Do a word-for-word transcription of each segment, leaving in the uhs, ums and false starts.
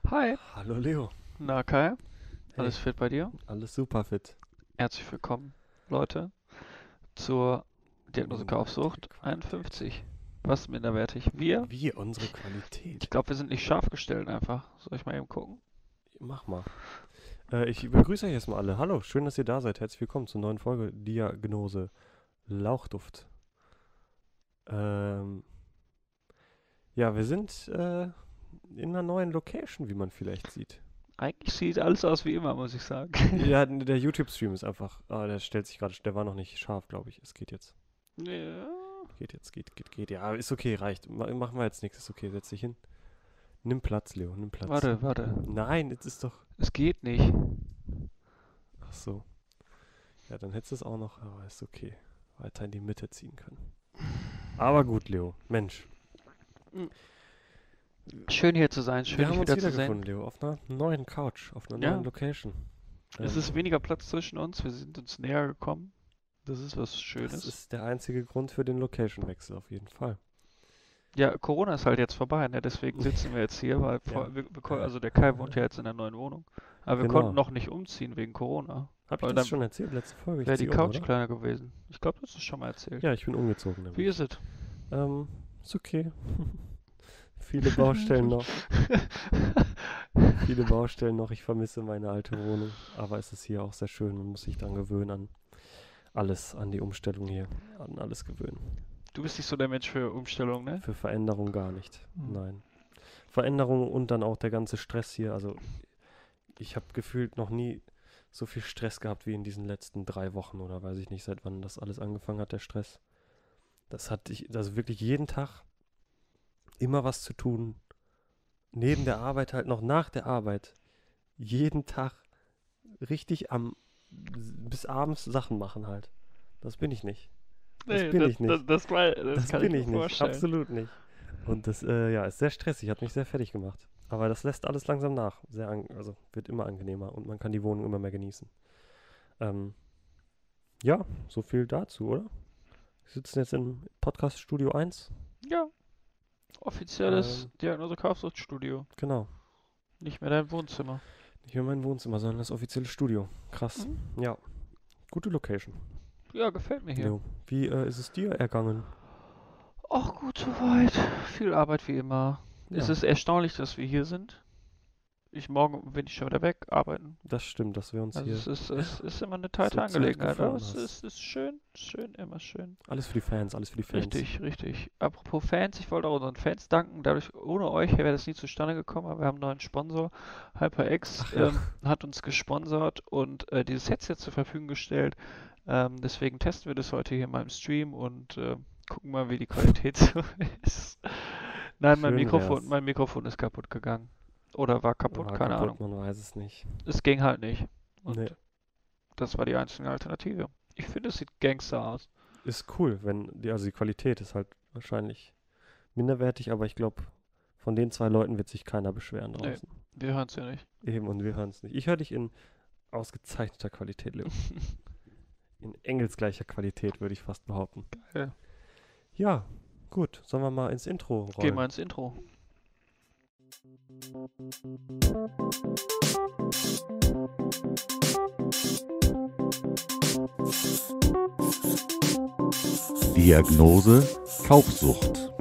Hi, Hallo Leo. na Kai, Hey, alles fit bei dir? alles super fit. Herzlich willkommen, Leute, zur Diagnose Minderwertige Kaufsucht Qualität. einundfünfzig. Was ist minderwertig? Wir? Wie unsere Ich Qualität. glaube, wir sind nicht scharf gestellt einfach. Soll ich mal eben gucken? Mach mal. Äh, ich begrüße euch erstmal alle. Hallo, schön, dass ihr da seid. Herzlich willkommen zur neuen Folge Diagnose Lauchduft. Ähm, ja, wir sind äh, in einer neuen Location, wie man vielleicht sieht. Eigentlich sieht alles aus wie immer, muss ich sagen. Ja, der YouTube-Stream ist einfach. Ah, der stellt sich gerade. Der war noch nicht scharf, glaube ich. Es geht jetzt. Ja. Geht jetzt, geht, geht, geht. Ja, ist okay, reicht. Ma- Machen wir jetzt nichts. Ist okay, setz dich hin. Nimm Platz, Leo, nimm Platz. Warte, warte. Nein, jetzt ist doch. Es geht nicht. Ach so. Ja, dann hättest du es auch noch, aber ist okay. Weiter in die Mitte ziehen können. Aber gut, Leo. Mensch. Schön hier zu sein, schön Wir dich haben uns wieder zu wiedergefunden, sehen. Leo. Auf einer neuen Couch. Auf einer neuen Ja, Location. es Ähm, ist weniger Platz zwischen uns, wir sind uns näher gekommen. Das ist was das Schönes. ist der einzige Grund für den Location-Wechsel, auf jeden Fall. Ja, Corona ist halt jetzt vorbei, ne? Deswegen sitzen wir jetzt hier, weil Ja. vor, wir, wir, kon- Äh, also der Kai wohnt ja jetzt in der neuen Wohnung. Aber wir konnten genau. noch nicht umziehen wegen Corona. Hab ich Weil das dann schon erzählt? Letzte Folge? Ich wäre die ziehe um, Couch oder? kleiner gewesen. Ich glaube, das ist schon mal erzählt. Ja, ich bin umgezogen Wie ist nämlich. es? Ähm, ist okay. Viele Baustellen noch. Viele Baustellen noch. Ich vermisse meine alte Wohnung. Aber es ist hier auch sehr schön. Man muss sich dran gewöhnen an alles, an die Umstellung hier. An alles gewöhnen. Du bist nicht so der Mensch für Umstellung, ne? Für Veränderung gar nicht. Hm. Nein. Veränderung und dann auch der ganze Stress hier. Also ich habe gefühlt noch nie so viel Stress gehabt wie in diesen letzten drei Wochen oder weiß ich nicht, seit wann das alles angefangen hat, der Stress. Das hatte ich, also wirklich jeden Tag immer was zu tun. Neben der Arbeit halt noch nach der Arbeit. Jeden Tag richtig am bis abends Sachen machen halt. Das bin ich nicht. Das Nee, bin das, ich das, nicht. das, war, das Das kann ich bin mir ich nicht. vorstellen. Absolut nicht. Und das, äh, ja, ist sehr stressig, hat mich sehr fertig gemacht. Aber das lässt alles langsam nach. Sehr an, also wird immer angenehmer und man kann die Wohnung immer mehr genießen. Ähm, ja, so viel dazu, oder? Wir sitzen jetzt im Podcast Studio eins. Ja, offizielles Ähm, Diagnose Kaufsuchtstudio. genau. Nicht mehr dein Wohnzimmer. Nicht mehr mein Wohnzimmer, sondern das offizielle Studio. Krass. Mhm. Ja, gute Location. Ja, gefällt mir hier. Leo, wie äh, ist es dir ergangen? Auch gut soweit. Viel Arbeit wie immer. Es Ja, ist erstaunlich, dass wir hier sind. Ich morgen bin ich schon wieder weg, arbeiten. das stimmt, dass wir uns Also hier es ist, es ist immer eine zur teilte Zeit Angelegenheit, aber gefunden es hast. ist, ist schön, schön, immer schön. Alles für die Fans, alles für die Fans. Richtig, richtig. Apropos Fans, ich wollte auch unseren Fans danken. Dadurch, ohne euch wäre das nie zustande gekommen, aber wir haben einen neuen Sponsor. HyperX Ach ja, ähm, hat uns gesponsert und äh, dieses Headset zur Verfügung gestellt. Ähm, deswegen testen wir das heute hier mal im Stream und äh, gucken mal, wie die Qualität so ist. Nein, mein schön Mikrofon, wär's. mein Mikrofon ist kaputt gegangen. Oder war kaputt, War keine kaputt, Ahnung. man weiß es nicht. Es ging halt nicht. Nee, Und das war die einzige Alternative. Ich finde, es sieht Gangster aus. ist cool, wenn die, also die Qualität ist halt wahrscheinlich minderwertig, aber ich glaube, von den zwei Leuten wird sich keiner beschweren Nee, draußen. wir hören es ja nicht. Eben, und wir hören es nicht. Ich höre dich in ausgezeichneter Qualität, Leo. In engelsgleicher Qualität, würde ich fast behaupten. Geil. Ja, gut. Sollen wir mal ins Intro Geh mal rollen? ins Intro. Diagnose Kaufsucht.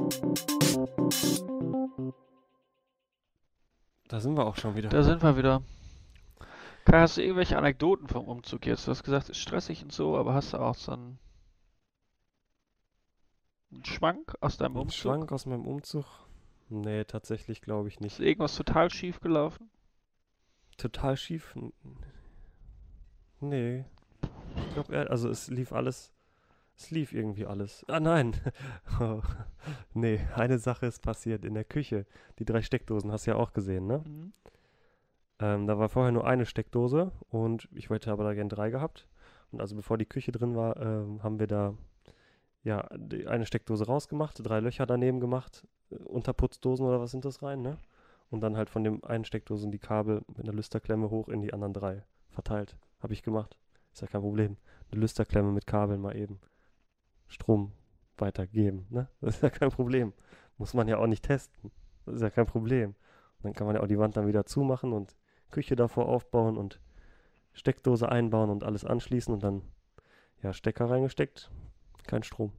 Da sind wir auch schon wieder. Da sind wir wieder. Kai, hast du irgendwelche Anekdoten vom Umzug jetzt? Du hast gesagt, es ist stressig und so, aber hast du auch so einen, einen Schwank aus deinem Ein Umzug? Schwank aus meinem Umzug? Nee, tatsächlich glaube ich Ist nicht. irgendwas total schief gelaufen? Total schief? N- Nee. Ich glaube, also es lief alles. Es lief irgendwie alles. Ah nein. Oh, nee, eine Sache ist passiert in der Küche. Die drei Steckdosen hast du ja auch gesehen, ne? Mhm. Ähm, da war vorher nur eine Steckdose und ich wollte aber da gern drei gehabt. Und also bevor die Küche drin war, ähm, haben wir da ja die eine Steckdose rausgemacht, drei Löcher daneben gemacht, äh, Unterputzdosen oder was sind das rein, ne? Und dann halt von dem einen Steckdosen die Kabel mit einer Lüsterklemme hoch in die anderen drei verteilt. Habe ich gemacht. Ist ja kein Problem. Eine Lüsterklemme mit Kabeln mal eben Strom weitergeben, ne? Das ist ja kein Problem. Muss man ja auch nicht testen. Das ist ja kein Problem. Dann kann man ja auch die Wand dann wieder zumachen und Küche davor aufbauen und Steckdose einbauen und alles anschließen und dann, ja, Stecker reingesteckt, kein Strom.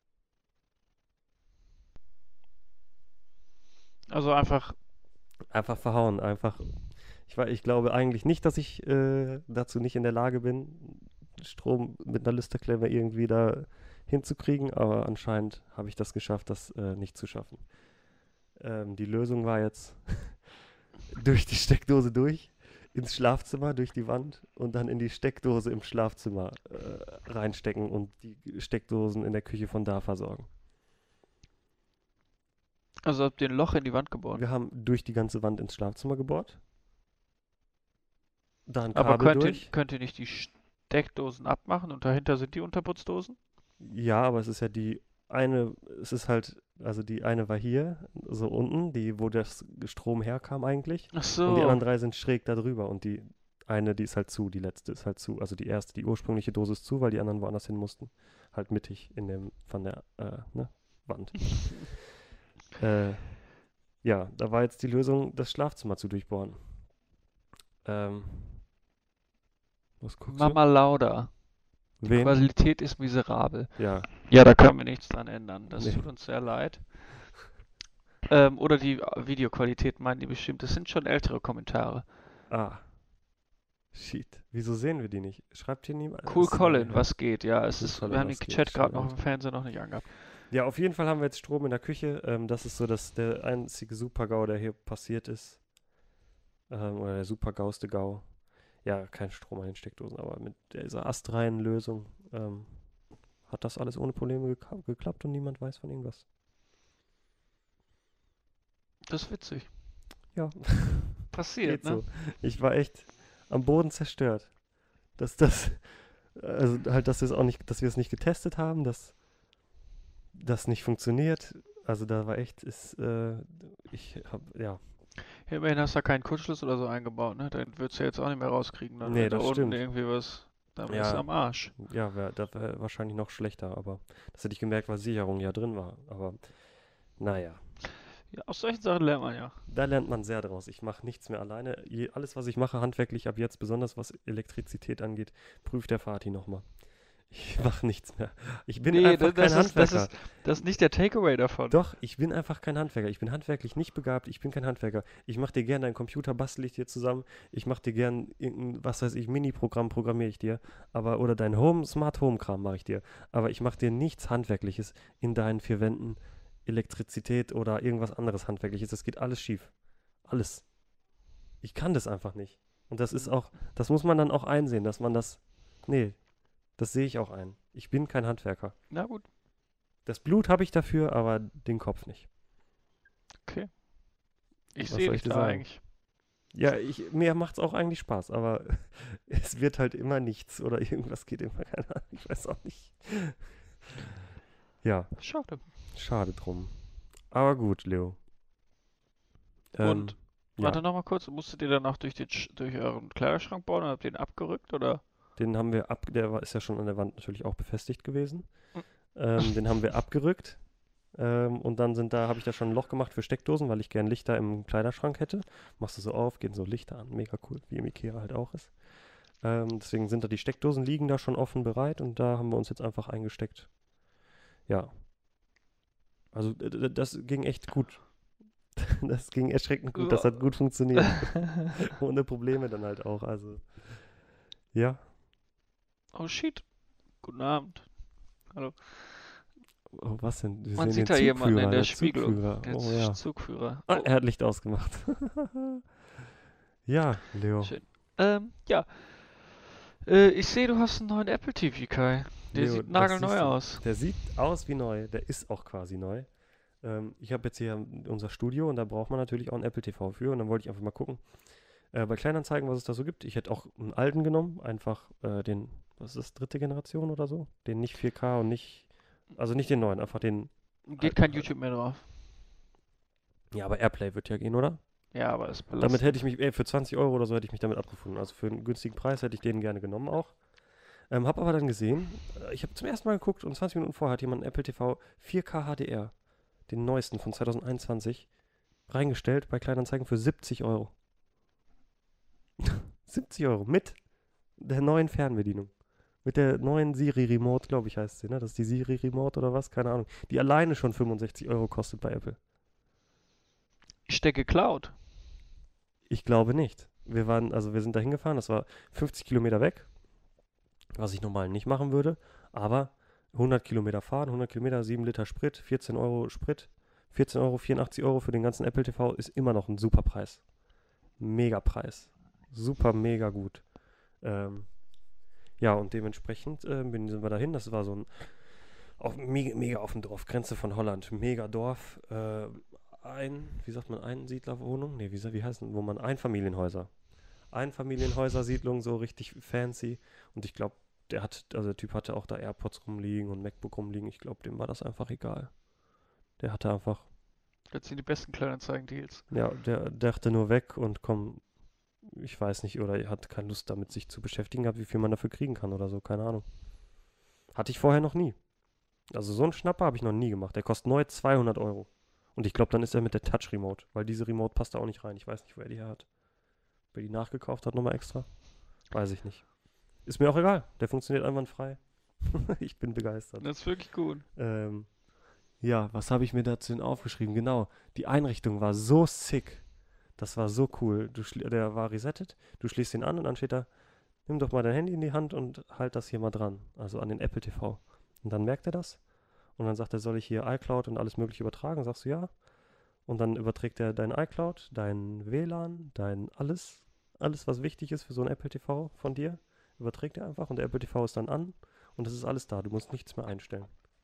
Also einfach, Einfach verhauen, einfach. Ich, wei- ich glaube eigentlich nicht, dass ich äh, dazu nicht in der Lage bin, Strom mit einer Lüsterklemme irgendwie da hinzukriegen, aber anscheinend habe ich das geschafft, das äh, nicht zu schaffen. Ähm, die Lösung war jetzt durch die Steckdose durch, ins Schlafzimmer, durch die Wand und dann in die Steckdose im Schlafzimmer äh, reinstecken und die Steckdosen in der Küche von da versorgen. also habt ihr ein Loch in die Wand gebohrt. Wir haben durch die ganze Wand ins Schlafzimmer gebohrt. Da ein Aber Kabel könnt ihr, durch. könnt ihr nicht die Steckdosen abmachen und dahinter sind die Unterputzddosen? Ja, aber es ist ja die eine, es ist halt, also die eine war hier, so unten, die, wo das Strom herkam eigentlich. Ach Und die anderen so. drei sind schräg da drüber. Und die eine, die ist halt zu, die letzte ist halt zu. Also die erste, die ursprüngliche Dose ist zu, weil die anderen woanders hin mussten. Halt mittig in dem, von der, äh, ne, Wand. äh, ja, da war jetzt die Lösung, das Schlafzimmer zu durchbohren. Ähm, was guckst Mama Lauda. du? Die Wen? Qualität ist miserabel. Ja, Ja, da können wir nichts dran ändern. Das Nee. tut uns sehr leid. Ähm, oder die Videoqualität meinen die bestimmt. Das sind schon ältere Kommentare. ah, shit. Wieso sehen wir die nicht? Schreibt hier niemand? Cool Ist- Colin, was geht? Ja, es Cool ist, Colin, wir haben was den geht? Chat gerade Schön, noch im Fernseher noch nicht angehabt. Ja, auf jeden Fall haben wir jetzt Strom in der Küche. Ähm, das ist so das, der einzige Super-GAU, der hier passiert ist. Ähm, oder der super-gauste GAU. Ja, kein Strom an den Steckdosen, aber mit dieser astreinen Lösung ähm, hat das alles ohne Probleme geka- geklappt und niemand weiß von irgendwas. Das ist witzig. Ja, Passiert, geht ne? so. Ich war echt am Boden zerstört. Dass das, also halt, dass wir es auch nicht, dass wir es nicht getestet haben, dass das nicht funktioniert. Also da war echt, ist, äh, ich hab, ja, Immerhin hast du da keinen Kurzschluss oder so eingebaut, ne? Dann würdest du jetzt auch nicht mehr rauskriegen. Dann Nee, wenn da das unten stimmt. irgendwie was, dann Ja. bist du am Arsch. ja, wär, das wäre wahrscheinlich noch schlechter, aber das hätte ich gemerkt, weil Sicherung ja drin war. Aber naja, Ja, aus solchen Sachen lernt man ja. da lernt man sehr draus. Ich mache nichts mehr alleine. Je, alles, was ich mache, handwerklich ab jetzt, besonders was Elektrizität angeht, prüft der Fatih nochmal. Ich mache nichts mehr. Ich bin Nee, einfach das, kein das ist, das Handwerker. ist, das ist nicht der Takeaway davon. Doch, ich bin einfach kein Handwerker. Ich bin handwerklich nicht begabt. Ich bin kein Handwerker. Ich mache dir gerne deinen Computer, bastel ich dir zusammen. Ich mache dir gern irgendein, was weiß ich, Mini-Programm programmiere ich dir. Aber, oder dein Home, Smart Home-Kram mache ich dir. Aber ich mache dir nichts Handwerkliches in deinen vier Wänden, Elektrizität oder irgendwas anderes Handwerkliches. Das geht alles schief. Alles. Ich kann das einfach nicht. Und das ist auch, das muss man dann auch einsehen, dass man das, nee, das sehe ich auch ein. Ich bin kein Handwerker. Na gut, Das Blut habe ich dafür, aber den Kopf nicht. okay. Ich Was sehe soll dich ich dir da sagen? eigentlich. Ja, ich, mir macht es auch eigentlich Spaß, aber es wird halt immer nichts oder irgendwas geht immer, keine Ahnung, ich weiß auch nicht. Ja, Schade. schade drum. Aber gut, Leo. Ähm, Und, ja, warte noch mal kurz, musstet ihr dann auch durch, den, Sch- durch euren Kleiderschrank bauen und habt den abgerückt, oder? den haben wir ab, der war, ist ja schon an der Wand natürlich auch befestigt gewesen. Hm. Ähm, den haben wir abgerückt. Ähm, und dann sind da, habe ich da schon ein Loch gemacht für Steckdosen, weil ich gern Lichter im Kleiderschrank hätte. Machst du so auf, gehen so Lichter an, mega cool, wie im Ikea halt auch ist. Ähm, deswegen sind da die Steckdosen, liegen da schon offen bereit und da haben wir uns jetzt einfach eingesteckt. Ja. Also d- d- das ging echt gut. Das ging erschreckend gut, das hat gut funktioniert. Ohne Probleme dann halt auch, also. Ja. Oh shit. Guten Abend. Hallo. Oh, was denn? Wir Man sehen sieht den da jemanden in Zugführer, der der Spiegelung. Zugführer. Der Oh Z- ja. Zugführer. Ah, Oh, er hat Licht ausgemacht. Ja, Leo. schön. Ähm, ja. Äh, ich sehe, du hast einen neuen Apple T V, Kai. Der Leo, sieht das nagelneu siehst du. aus. Der sieht aus wie neu, der ist auch quasi neu. Ähm, ich habe jetzt hier unser Studio und da braucht man natürlich auch ein Apple T V für und dann wollte ich einfach mal gucken. Äh, bei Kleinanzeigen, was es da so gibt. Ich hätte auch einen alten genommen, einfach äh, den, was ist das, dritte Generation oder so? Den nicht vier K und nicht, also nicht den neuen, einfach den, Geht kein YouTube mehr drauf. ja, aber Airplay wird ja gehen, oder? Ja, aber es Damit belastet. hätte ich mich, ey, für zwanzig Euro oder so hätte ich mich damit abgefunden. Also für einen günstigen Preis hätte ich den gerne genommen auch. Ähm, hab aber dann gesehen, äh, ich habe zum ersten Mal geguckt und zwanzig Minuten vorher hat jemand einen Apple T V vier K H D R, den neuesten von zwanzig einundzwanzig, reingestellt bei Kleinanzeigen für siebzig Euro. siebzig Euro mit der neuen Fernbedienung. Mit der neuen Siri Remote, glaube ich, heißt sie, ne? Das ist die Siri Remote oder was? Keine Ahnung. Die alleine schon fünfundsechzig Euro kostet bei Apple. Ich stecke Cloud. Ich glaube nicht. Wir waren, also wir sind da hingefahren, das war fünfzig Kilometer weg, was ich normal nicht machen würde, aber hundert Kilometer fahren, hundert Kilometer, sieben Liter Sprit, vierzehn Euro Sprit, vierzehn Euro, vierundachtzig Euro für den ganzen Apple T V ist immer noch ein super Preis. Mega Preis. Super, mega gut. Ähm, ja, und dementsprechend äh, bin, sind wir dahin. Das war so ein auf, mega, mega auf dem Dorf, Grenze von Holland. Mega Dorf. Äh, ein, wie sagt man, Einsiedlerwohnung? Nee, wie, wie heißt denn, wo man Einfamilienhäuser. Einfamilienhäuser-Siedlung, so richtig fancy. Und ich glaube, der hat, also der Typ hatte auch da AirPods rumliegen und MacBook rumliegen. Ich glaube, dem war das einfach egal. Der hatte einfach, Jetzt sind die besten Kleinanzeigen-Deals. ja, der dachte nur weg und komm, ich weiß nicht, oder er hat keine Lust damit, sich zu beschäftigen gehabt, wie viel man dafür kriegen kann oder so, keine Ahnung. Hatte ich vorher noch nie. Also so einen Schnapper habe ich noch nie gemacht. Der kostet neu zweihundert Euro. Und ich glaube, dann ist er mit der Touch-Remote, weil diese Remote passt da auch nicht rein. Ich weiß nicht, wo er die her hat. Wer die nachgekauft hat, nochmal extra. Weiß ich nicht. Ist mir auch egal. Der funktioniert einwandfrei. Ich bin begeistert. Das ist wirklich gut. Ähm, ja, was habe ich mir dazu denn aufgeschrieben? Genau, die Einrichtung war so sick. Das war so cool. Du schli- der war resettet, du schließt ihn an und dann steht da, nimm doch mal dein Handy in die Hand und halt das hier mal dran. Also an den Apple T V. Und dann merkt er das. Und dann sagt er, soll ich hier iCloud und alles mögliche übertragen? Sagst du ja. Und dann überträgt er dein iCloud, dein W L A N, dein alles, alles was wichtig ist für so ein Apple T V von dir, überträgt er einfach und der Apple T V ist dann an und es ist alles da. Du musst nichts mehr einstellen.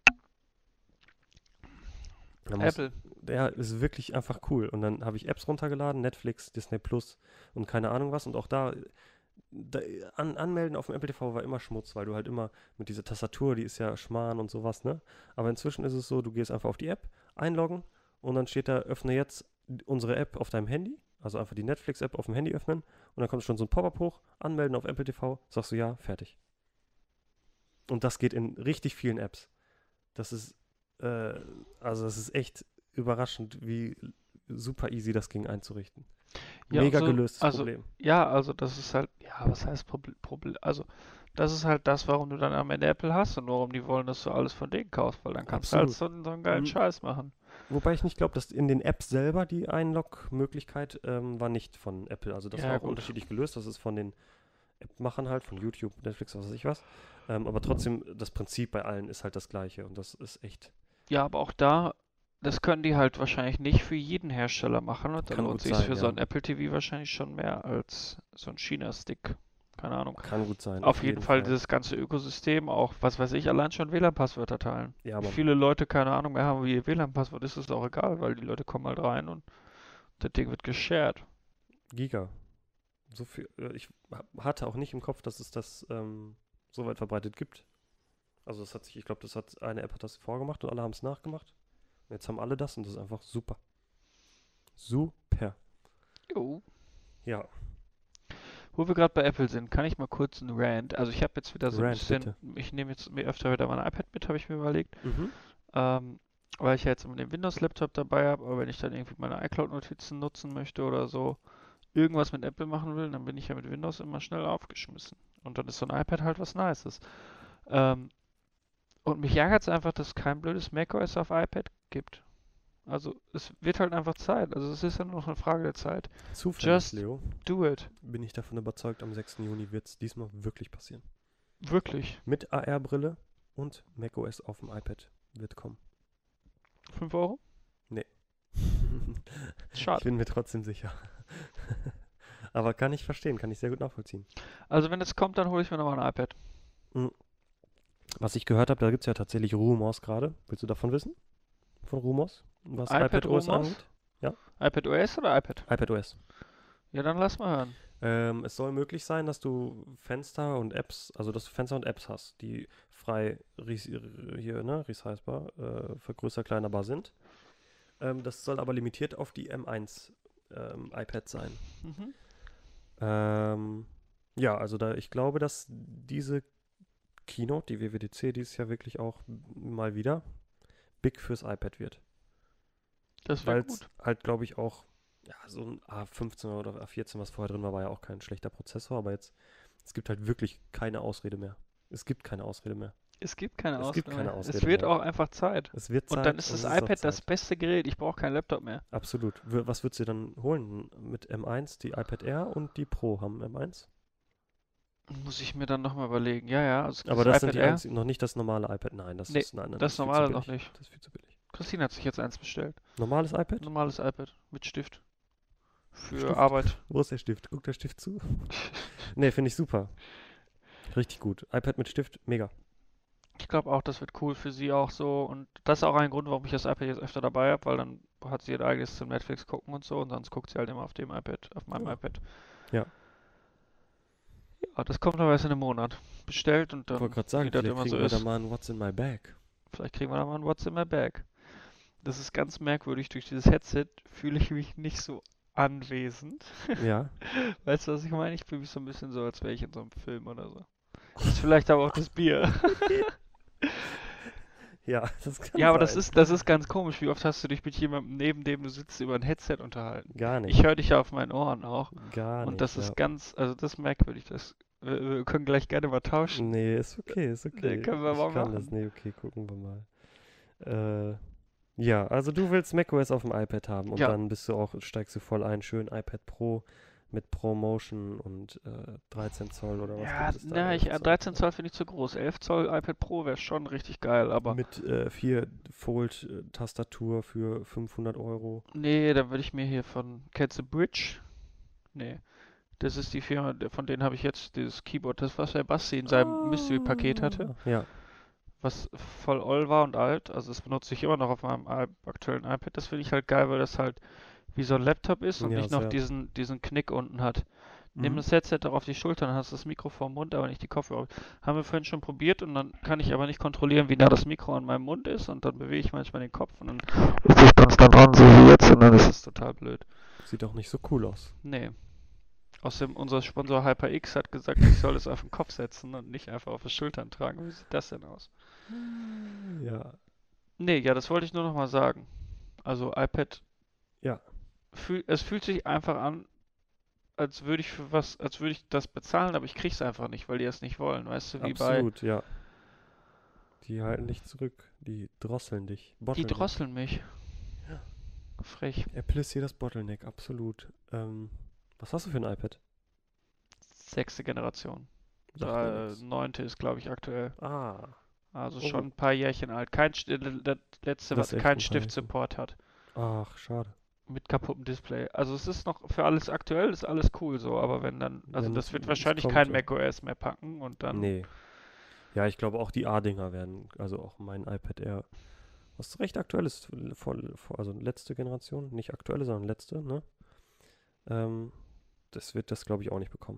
Dann muss- Apple. Der ist wirklich einfach cool. Und dann habe ich Apps runtergeladen, Netflix, Disney Plus und keine Ahnung was. Und auch da, da an, anmelden auf dem Apple T V war immer Schmutz, weil du halt immer mit dieser Tastatur, die ist ja Schmarrn und sowas, ne? Aber inzwischen ist es so, du gehst einfach auf die App, einloggen und dann steht da, öffne jetzt unsere App auf deinem Handy. Also einfach die Netflix-App auf dem Handy öffnen und dann kommt schon so ein Pop-up hoch, anmelden auf Apple T V, sagst du ja, fertig. Und das geht in richtig vielen Apps. Das ist, äh, also das ist echt überraschend, wie super easy das ging einzurichten. Ja, Mega so- gelöstes also- Problem. Ja, also das ist halt, ja, was heißt Problem? Problem? Also, das ist halt das, warum du dann am Ende Apple hast und warum die wollen, dass du alles von denen kaufst, weil dann kannst du halt so, einen- so einen geilen Mhm. Scheiß machen. Wobei ich nicht glaube, dass in den Apps selber die Einlog-Möglichkeit ähm, war nicht von Apple. Also das Ja, war auch gut. unterschiedlich gelöst. Das ist von den App-Machern halt, von YouTube, Netflix, was weiß ich was. Ähm, aber trotzdem, das Prinzip bei allen ist halt das gleiche und das ist echt. Ja, aber auch da, das können die halt wahrscheinlich nicht für jeden Hersteller machen und dann Kann lohnt gut sich sein, für so ja. ein Apple T V wahrscheinlich schon mehr als so ein China-Stick. Keine Ahnung. Kann gut sein. Auf jeden Fall dieses ganze Ökosystem, auch, was weiß ich, allein schon W L A N-Passwörter teilen. Ja, Wie aber viele Leute keine Ahnung mehr haben, wie ihr W L A N-Passwort ist, ist auch egal, weil die Leute kommen halt rein und das Ding wird geshared. Giga. So viel, äh, ich ha- hatte auch nicht im Kopf, dass es das ähm, so weit verbreitet gibt. Also das hat sich, ich glaube, das hat eine App hat das vorgemacht und alle haben es nachgemacht. Und jetzt haben alle das und das ist einfach super. Super. Jo. Ja, Wo wir gerade bei Apple sind, kann ich mal kurz einen Rant. Also ich habe jetzt wieder so ein Rant, bisschen, ich nehme jetzt mir öfter wieder mein iPad mit, habe ich mir überlegt. mhm. Ähm, weil ich ja jetzt immer den Windows-Laptop dabei habe, aber wenn ich dann irgendwie meine iCloud-Notizen nutzen möchte oder so, irgendwas mit Apple machen will, dann bin ich ja mit Windows immer schnell aufgeschmissen. Und dann ist so ein iPad halt was Nices. Ähm, und mich ärgert es einfach, dass es kein blödes macOS auf iPad gibt. Also es wird halt einfach Zeit. Also es ist ja nur noch eine Frage der Zeit. Zufällig, Just- Leo, Do it. bin ich davon überzeugt, am sechsten Juni wird es diesmal wirklich passieren. Wirklich. Mit A R-Brille und macOS auf dem iPad wird kommen. fünf Euro? Ich Schade. bin mir trotzdem sicher. Aber kann ich verstehen, kann ich sehr gut nachvollziehen. Also wenn es kommt, dann hole ich mir nochmal ein iPad. Was ich gehört habe, da gibt es ja tatsächlich Rumors gerade. Willst du davon wissen? Von Rumors? Was iPad-Rumors? angeht? iPadOS oder iPad? iPadOS. Ja, dann lass mal hören. Ähm, es soll möglich sein, dass du Fenster und Apps, also dass du Fenster und Apps hast, die frei res hier, ne, resizbar, äh, vergrößer-kleinerbar sind. Ähm, das soll aber limitiert auf die M eins ähm, iPads sein. Mhm. Ähm, ja, also da ich glaube, dass diese Keynote, die W W D C, dieses Jahr wirklich auch mal wieder big fürs iPad wird. Das wäre Weil es gut. halt, glaube ich, auch, ja, so ein A fünfzehn oder A vierzehn, was vorher drin war, war ja auch kein schlechter Prozessor, aber jetzt, es gibt halt wirklich keine Ausrede mehr. Es gibt keine Ausrede mehr. Es gibt keine Es gibt Ausrede keine mehr. Es Ausrede wird mehr. auch einfach Zeit. Es wird Und dann Zeit ist und das es ist auch iPad das Zeit. beste Gerät. Ich brauche keinen Laptop mehr. Absolut. W- Was würdest du dann holen? Mit M eins, die iPad Air und die Pro haben M eins? Muss ich mir dann nochmal überlegen. Ja, ja, also Aber das das sind iPad die Air. einzigen, noch nicht das normale iPad. Nein, das Nee, ist, nein, nein, das ist viel zu normale noch billig. nicht. Das ist viel zu billig. Christine hat sich jetzt eins bestellt. Normales iPad? Normales iPad mit Stift. Für Stift. Arbeit. Wo ist der Stift? Guckt der Stift zu? Nee, finde ich super. Richtig gut. iPad mit Stift, mega. Ich glaube auch, das wird cool für sie auch so. Und das ist auch ein Grund, warum ich das iPad jetzt öfter dabei habe, weil dann hat sie ihr eigenes zum Netflix gucken und so und sonst guckt sie halt immer auf dem iPad, auf meinem Ja. iPad. Ja. Ja, das kommt aber erst in einem Monat. Bestellt und Ich wollte dann, gerade sagen, wie das vielleicht immer kriegen so wir da ist. mal ein What's in my bag. Vielleicht kriegen wir da mal ein What's in my bag. Das ist ganz merkwürdig. Durch dieses Headset fühle ich mich nicht so anwesend. Ja. Weißt du, was ich meine? Ich fühle mich so ein bisschen so, als wäre ich in so einem Film oder so. Das ist vielleicht aber auch das Bier. Ja, das kann Ja, aber das sein. ist, das ist ganz komisch. Wie oft hast du dich mit jemandem, neben dem du sitzt, über ein Headset unterhalten? Gar Ich nicht. höre dich ja auf meinen Ohren auch. Gar Und nicht, das ist ja. ganz, also das ist merkwürdig. Das, wir, wir können gleich gerne mal tauschen. Nee, ist okay, ist okay. Nee, können wir ich mal kann das. machen. Nee, okay, gucken wir mal. Äh, ja, also du willst macOS auf dem iPad haben und Ja. dann bist du auch, steigst du voll ein, schön iPad Pro mit ProMotion und äh, dreizehn Zoll oder was Ja, gibt es da? na, ich, elf äh, Zoll. dreizehn Zoll finde ich zu groß. elf Zoll iPad Pro wäre schon richtig geil, aber Mit äh, vier Fold-Tastatur für fünfhundert Euro. nee, dann würde ich mir hier von, kennst du Bridge? Nee, das ist die Firma, der- von denen habe ich jetzt dieses Keyboard, das was der Basti in seinem Mystery-Paket hatte, Ah, Ja, was voll oll war und alt. Also das benutze ich immer noch auf meinem i- aktuellen iPad. Das finde ich halt geil, weil das halt wie so ein Laptop ist und ja, nicht noch sehr. diesen, diesen Knick unten hat. Nimm Mhm. das Headset doch auf die Schulter, dann hast du das Mikro vorm Mund, aber nicht die Kopfhörer. Haben wir vorhin schon probiert und dann kann ich aber nicht kontrollieren, wie nah das Mikro an meinem Mund ist und dann bewege ich manchmal den Kopf und dann ist es ganz da dran, so wie jetzt und dann ist es total blöd. Sieht auch nicht so cool aus. Nee. Außerdem, unser Sponsor HyperX hat gesagt, ich soll es auf den Kopf setzen und nicht einfach auf die Schultern tragen. Wie sieht das denn aus? Ja, Nee, ja, das wollte ich nur noch mal sagen. Also iPad, ja, fühl, es fühlt sich einfach an, als würde ich für was, als würde ich das bezahlen, aber ich krieg's einfach nicht, weil die es nicht wollen. Weißt du, wie bei, absolut, ja. Die halten dich zurück. Die drosseln dich. die Bottleneck. drosseln mich. Ja. Frech. Apple ist hier das Bottleneck, absolut. Ähm, was hast du für ein iPad? Sechste Generation. Sagt mir Da, nix. neunte ist, glaube ich, aktuell. Ah, Also Oh. schon ein paar Jährchen alt. Kein, St- äh, das letzte, Das was echt kein ein paar Stift-Support hat. ach, schade. Mit kaputtem Display. Also es ist noch für alles aktuell, ist alles cool so, aber wenn dann, also Wenn das es- wird es wahrscheinlich kommt, kein ja. macOS mehr packen und dann, Nee. Ja, ich glaube auch die A-Dinger werden, also auch mein iPad Air, was recht aktuell ist, voll, voll, also letzte Generation, nicht aktuelle, sondern letzte, ne? Ähm, das wird das, glaube ich, auch nicht bekommen.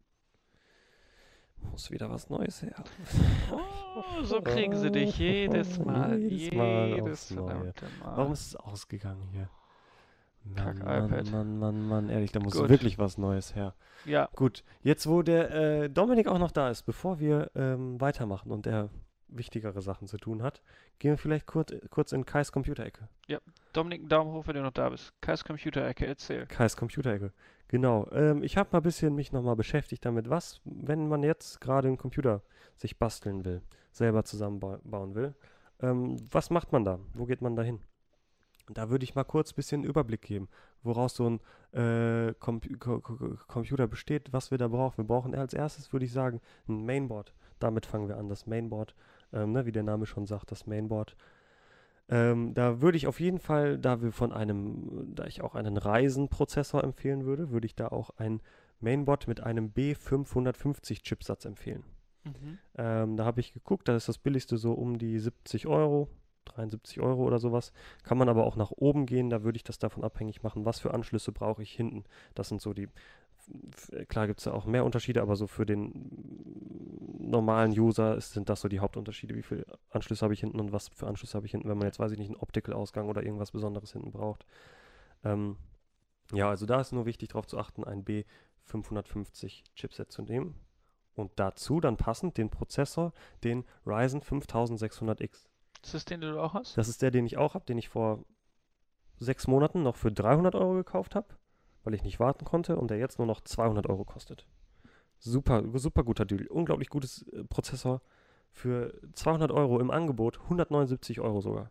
Muss wieder was Neues her. oh, so kriegen sie dich jedes Mal, Jedes Mal jedes aufs Neue. verdammte Mal. Warum ist es ausgegangen hier? Mann, Kack-iPad. Mann, Mann, Mann, Mann, ehrlich, da muss Gut. wirklich was Neues her. Ja, Gut, jetzt wo der äh, Dominik auch noch da ist, bevor wir ähm, weitermachen und er wichtigere Sachen zu tun hat, gehen wir vielleicht kurz, kurz in Kais Computerecke. Dominik, einen Daumen hoch, wenn du noch da bist. Kais Computerecke, erzähl. Kais Computerecke, genau. Ähm, ich habe mal ein bisschen mich nochmal beschäftigt damit, was, wenn man jetzt gerade einen Computer sich basteln will, selber zusammenbauen will, ähm, was macht man da? Wo geht man da hin? Da würde ich mal kurz ein bisschen Überblick geben, woraus so ein äh, Compu Co Co Computer besteht, was wir da brauchen. Wir brauchen als erstes, würde ich sagen, ein Mainboard. Damit fangen wir an, das Mainboard, ähm, ne, wie der Name schon sagt, das Mainboard. Ähm, da würde ich auf jeden Fall, da wir von einem, da ich auch einen Ryzen-Prozessor empfehlen würde, würde ich da auch ein Mainboard mit einem B fünfhundertfünfzig Chipsatz empfehlen. Mhm. Ähm, da habe ich geguckt, da ist das billigste so um die siebzig Euro, dreiundsiebzig Euro oder sowas. Kann man aber auch nach oben gehen, da würde ich das davon abhängig machen, was für Anschlüsse brauche ich hinten. Das sind so die, f- klar gibt es da auch mehr Unterschiede, aber so für den normalen User ist, sind das so die Hauptunterschiede. Wie viele Anschlüsse habe ich hinten und was für Anschlüsse habe ich hinten, wenn man jetzt, weiß ich nicht, einen Optical-Ausgang oder irgendwas Besonderes hinten braucht. Ähm, ja, also da ist nur wichtig darauf zu achten, ein B fünfhundertfünfzig Chipset zu nehmen. Und dazu dann passend den Prozessor, den Ryzen fünftausendsechshundert X. Ist das den, den du auch hast? Das ist der, den ich auch habe, den ich vor sechs Monaten noch für dreihundert Euro gekauft habe, weil ich nicht warten konnte und der jetzt nur noch zweihundert Euro kostet. Super, super guter Deal. Unglaublich gutes äh, Prozessor für zweihundert Euro im Angebot, hundertneunundsiebzig Euro sogar.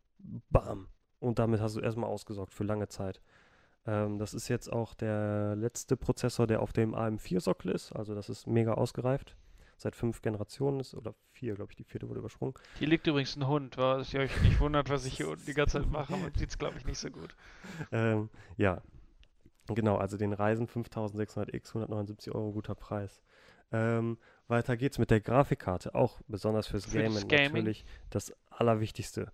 Bam. Und damit hast du erstmal ausgesorgt für lange Zeit. Ähm, das ist jetzt auch der letzte Prozessor, der auf dem A M vier Sockel ist. Also das ist mega ausgereift. Seit fünf Generationen ist, oder vier, glaube ich, die vierte wurde übersprungen. Hier liegt übrigens ein Hund, was ihr euch nicht wundert, was ich hier unten die ganze Zeit mache. Man sieht es, glaube ich, nicht so gut. Ähm, ja, genau, also den Ryzen fünftausendsechshundert X, hundertneunundsiebzig Euro, guter Preis. Ähm, weiter geht's mit der Grafikkarte, auch besonders fürs Für das Gamen Gaming. natürlich das Allerwichtigste.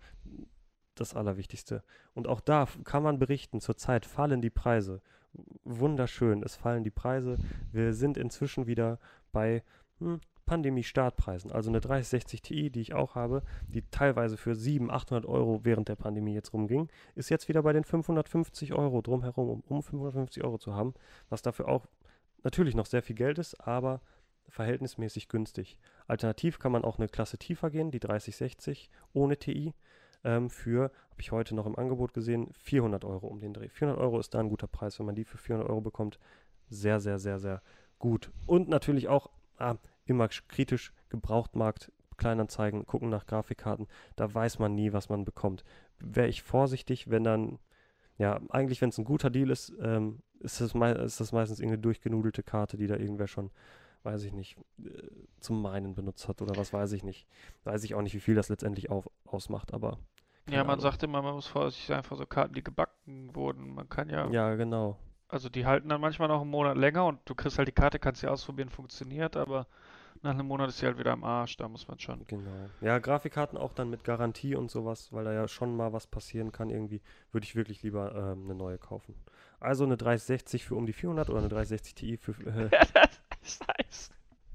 Das Allerwichtigste. Und auch da f- kann man berichten, zurzeit fallen die Preise. Wunderschön, es fallen die Preise. Wir sind inzwischen wieder bei hm, Pandemie-Startpreisen. Also eine dreißig sechzig Ti, die ich auch habe, die teilweise für siebenhundert, achthundert Euro während der Pandemie jetzt rumging, ist jetzt wieder bei den fünfhundertfünfzig Euro drumherum, um, um fünfhundertfünfzig Euro zu haben, was dafür auch natürlich noch sehr viel Geld ist, aber verhältnismäßig günstig. Alternativ kann man auch eine Klasse tiefer gehen, die dreißig sechzig ohne Ti, ähm, für, habe ich heute noch im Angebot gesehen, vierhundert Euro um den Dreh. vierhundert Euro ist da ein guter Preis, wenn man die für vierhundert Euro bekommt. Sehr, sehr, sehr, sehr gut. Und natürlich auch ah, immer kritisch, Gebrauchtmarkt, Kleinanzeigen, gucken nach Grafikkarten. Da weiß man nie, was man bekommt. Wäre ich vorsichtig, wenn dann, ja, eigentlich, wenn es ein guter Deal ist, ähm, ist, das mei ist das meistens irgendeine durchgenudelte Karte, die da irgendwer schon, weiß ich nicht, äh, zum Meinen benutzt hat oder was weiß ich nicht. Weiß ich auch nicht, wie viel das letztendlich auf, ausmacht, aber Ja, keine man Ahnung. sagt immer, man muss vorsichtig sein vor so Karten, die gebacken wurden. Man kann ja, Ja, genau. also die halten dann manchmal noch einen Monat länger und du kriegst halt die Karte, kannst sie ausprobieren, funktioniert, aber nach einem Monat ist sie halt wieder am Arsch, da muss man schon. Genau. Ja, Grafikkarten auch dann mit Garantie und sowas, weil da ja schon mal was passieren kann irgendwie, würde ich wirklich lieber ähm, eine neue kaufen. Also eine dreißig sechzig für um die vierhundert oder eine dreißig sechzig Ti für, äh, Ja, das ist nice.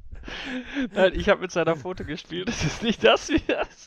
Nein, ich habe mit seiner Foto gespielt, das ist nicht das wie das.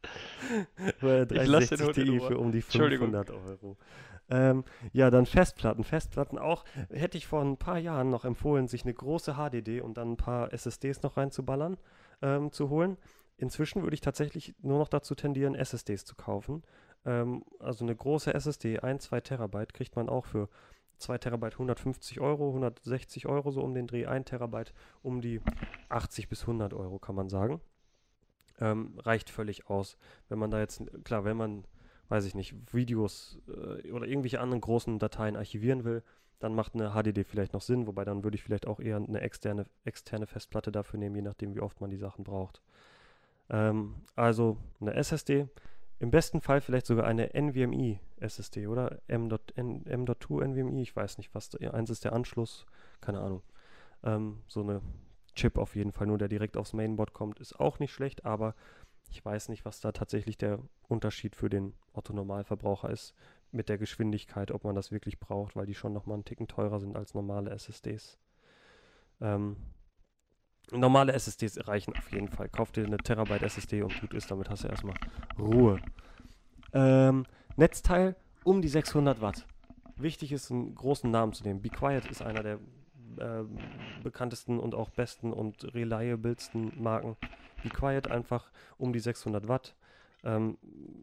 oder Ich lasse den dreißig sechzig Hund in Ti Ruhe. für um die Entschuldigung. fünfhundert Euro. Ähm, ja, dann Festplatten. Festplatten auch, hätte ich vor ein paar Jahren noch empfohlen, sich eine große H D D und dann ein paar S S Ds noch reinzuballern, ähm, zu holen. Inzwischen würde ich tatsächlich nur noch dazu tendieren, S S Ds zu kaufen. Ähm, also eine große S S D, ein, zwei Terabyte, kriegt man auch für zwei Terabyte hundertfünfzig Euro, hundertsechzig Euro so um den Dreh, ein Terabyte um die achtzig bis hundert Euro, kann man sagen. Ähm, reicht völlig aus. Wenn man da jetzt, klar, wenn man, weiß ich nicht, Videos äh, oder irgendwelche anderen großen Dateien archivieren will, dann macht eine H D D vielleicht noch Sinn, wobei dann würde ich vielleicht auch eher eine externe, externe Festplatte dafür nehmen, je nachdem, wie oft man die Sachen braucht. Ähm, also eine S S D, im besten Fall vielleicht sogar eine NVMe S S D oder M zwei NVMe, ich weiß nicht, was da, eins ist der Anschluss, keine Ahnung. Ähm, so eine Chip auf jeden Fall, nur der direkt aufs Mainboard kommt, ist auch nicht schlecht, aber ich weiß nicht, was da tatsächlich der Unterschied für den Otto-Normalverbraucher ist mit der Geschwindigkeit, ob man das wirklich braucht, weil die schon nochmal einen Ticken teurer sind als normale S S Ds. Ähm, normale S S Ds reichen auf jeden Fall. Kauf dir eine Terabyte S S D und gut ist, damit hast du erstmal Ruhe. Ähm, Netzteil um die sechshundert Watt. Wichtig ist, einen großen Namen zu nehmen. Be Quiet ist einer der äh, bekanntesten und auch besten und reliablesten Marken. Be Quiet einfach um die sechshundert Watt. Ähm,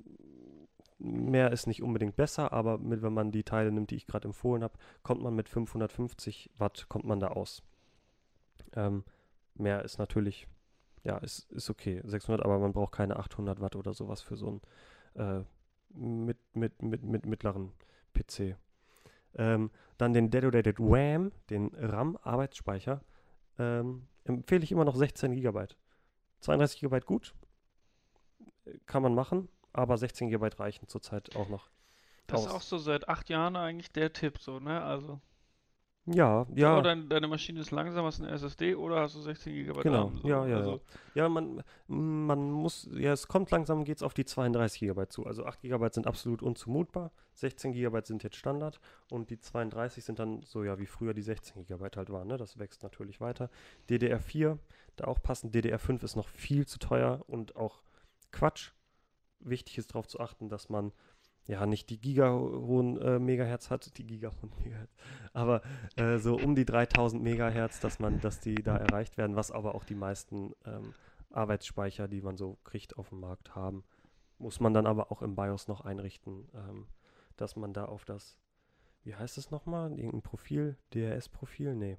mehr ist nicht unbedingt besser, aber mit, wenn man die Teile nimmt, die ich gerade empfohlen habe, kommt man mit fünfhundertfünfzig Watt, kommt man da aus. Ähm, mehr ist natürlich, ja, ist, ist okay, sechshundert, aber man braucht keine achthundert Watt oder sowas für so einen äh, mit, mit, mit, mit mittleren P C. Ähm, dann den Dedicated RAM, den RAM-Arbeitsspeicher, ähm, empfehle ich immer noch sechzehn Gigabyte. zweiunddreißig Gigabyte gut, kann man machen, aber sechzehn Gigabyte reichen zurzeit auch noch Das ist aus. auch so seit acht Jahren eigentlich der Tipp, so, ne? Also, Ja, so, ja, dein, deine Maschine ist langsam, hast eine S S D oder hast du sechzehn Gigabyte genau, RAM, so. ja, ja, ja. Also, Ja, man, man muss, ja, es kommt langsam, geht es auf die zweiunddreißig Gigabyte zu. Also acht Gigabyte sind absolut unzumutbar, sechzehn Gigabyte sind jetzt Standard und die zweiunddreißig sind dann so, ja, wie früher die sechzehn Gigabyte halt waren, ne? Das wächst natürlich weiter. D D R vier, da auch passend, D D R fünf ist noch viel zu teuer und auch Quatsch. Wichtig ist darauf zu achten, dass man ja nicht die gigahohen äh, Megahertz hat, die gigahohen Megahertz, aber äh, so um die dreitausend Megahertz, dass man, dass die da erreicht werden, was aber auch die meisten ähm, Arbeitsspeicher, die man so kriegt auf dem Markt haben, muss man dann aber auch im BIOS noch einrichten, ähm, dass man da auf das, wie heißt es nochmal? Irgendein Profil? D R S-Profil? Nee.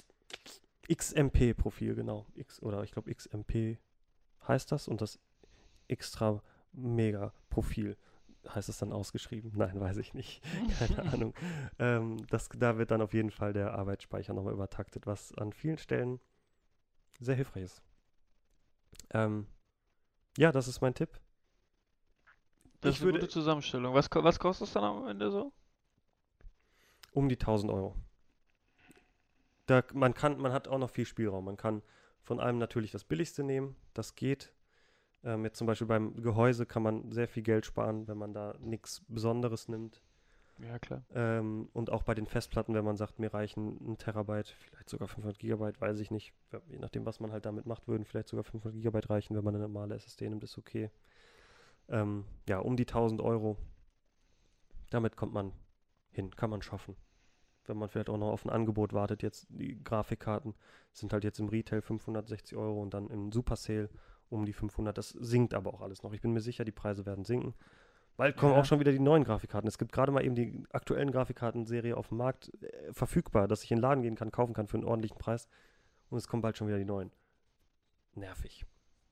X M P-Profil, genau. X, oder ich glaube X M P heißt das und das extra mega Profil heißt es dann ausgeschrieben? Nein, weiß ich nicht. Keine Ahnung. Ähm, das, da wird dann auf jeden Fall der Arbeitsspeicher nochmal übertaktet, was an vielen Stellen sehr hilfreich ist. Ähm, ja, das ist mein Tipp. Das Ich ist eine würde gute Zusammenstellung. Was, ko- was kostet es dann am Ende so? um die tausend Euro. Da, man kann, man hat auch noch viel Spielraum. Man kann von allem natürlich das Billigste nehmen. Das geht. Ähm, jetzt zum Beispiel beim Gehäuse kann man sehr viel Geld sparen, wenn man da nichts Besonderes nimmt. Ja, klar. Ähm, und auch bei den Festplatten, wenn man sagt, mir reichen ein Terabyte, vielleicht sogar fünfhundert Gigabyte, weiß ich nicht. Je nachdem, was man halt damit macht, würden vielleicht sogar fünfhundert Gigabyte reichen, wenn man eine normale S S D nimmt, ist okay. Ähm, ja, um die tausend Euro. Damit kommt man hin, kann man schaffen. Wenn man vielleicht auch noch auf ein Angebot wartet, jetzt die Grafikkarten sind halt jetzt im Retail fünfhundertsechzig Euro und dann im Super Sale um die fünfhundert. Das sinkt aber auch alles noch. Ich bin mir sicher, die Preise werden sinken. Bald kommen Ja. auch schon wieder die neuen Grafikkarten. Es gibt gerade mal eben die aktuellen Grafikkartenserie auf dem Markt äh, verfügbar, dass ich in den Laden gehen kann, kaufen kann für einen ordentlichen Preis. Und es kommen bald schon wieder die neuen. Nervig.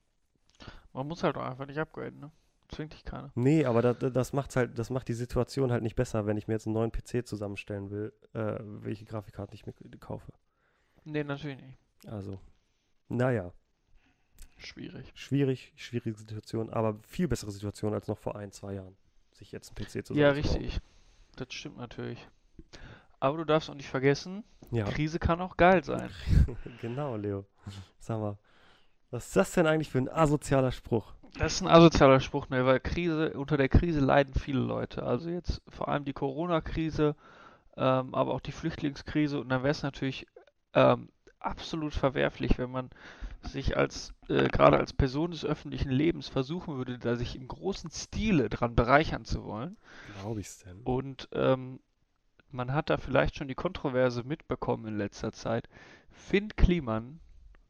Man muss halt auch einfach nicht upgraden, ne? Zwingt dich keiner. Nee, aber das, das macht's halt, das macht die Situation halt nicht besser, wenn ich mir jetzt einen neuen P C zusammenstellen will, äh, welche Grafikkarte ich mir kaufe. Nee, natürlich nicht. Also, naja, Schwierig. schwierig, schwierige Situation, aber viel bessere Situation als noch vor ein, zwei Jahren, sich jetzt einen P C Ja, zusammenzubauen. richtig. Das stimmt natürlich. Aber du darfst auch nicht vergessen, Ja, Krise kann auch geil sein. genau, Leo. Sag mal, was ist das denn eigentlich für ein asozialer Spruch? Das ist ein asozialer Spruch, ne, weil Krise, unter der Krise leiden viele Leute. Also jetzt vor allem die Corona-Krise, ähm, aber auch die Flüchtlingskrise. Und dann wäre es natürlich ähm, absolut verwerflich, wenn man sich als, äh, gerade als Person des öffentlichen Lebens versuchen würde, da sich im großen Stile dran bereichern zu wollen. Glaube ich's denn? Und ähm, man hat da vielleicht schon die Kontroverse mitbekommen in letzter Zeit. Finn Kliman,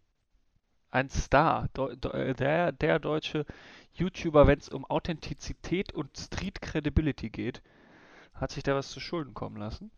ein Star, Deu Deu- äh, der, der deutsche YouTuber, wenn es um Authentizität und Street Credibility geht, hat sich da was zu Schulden kommen lassen.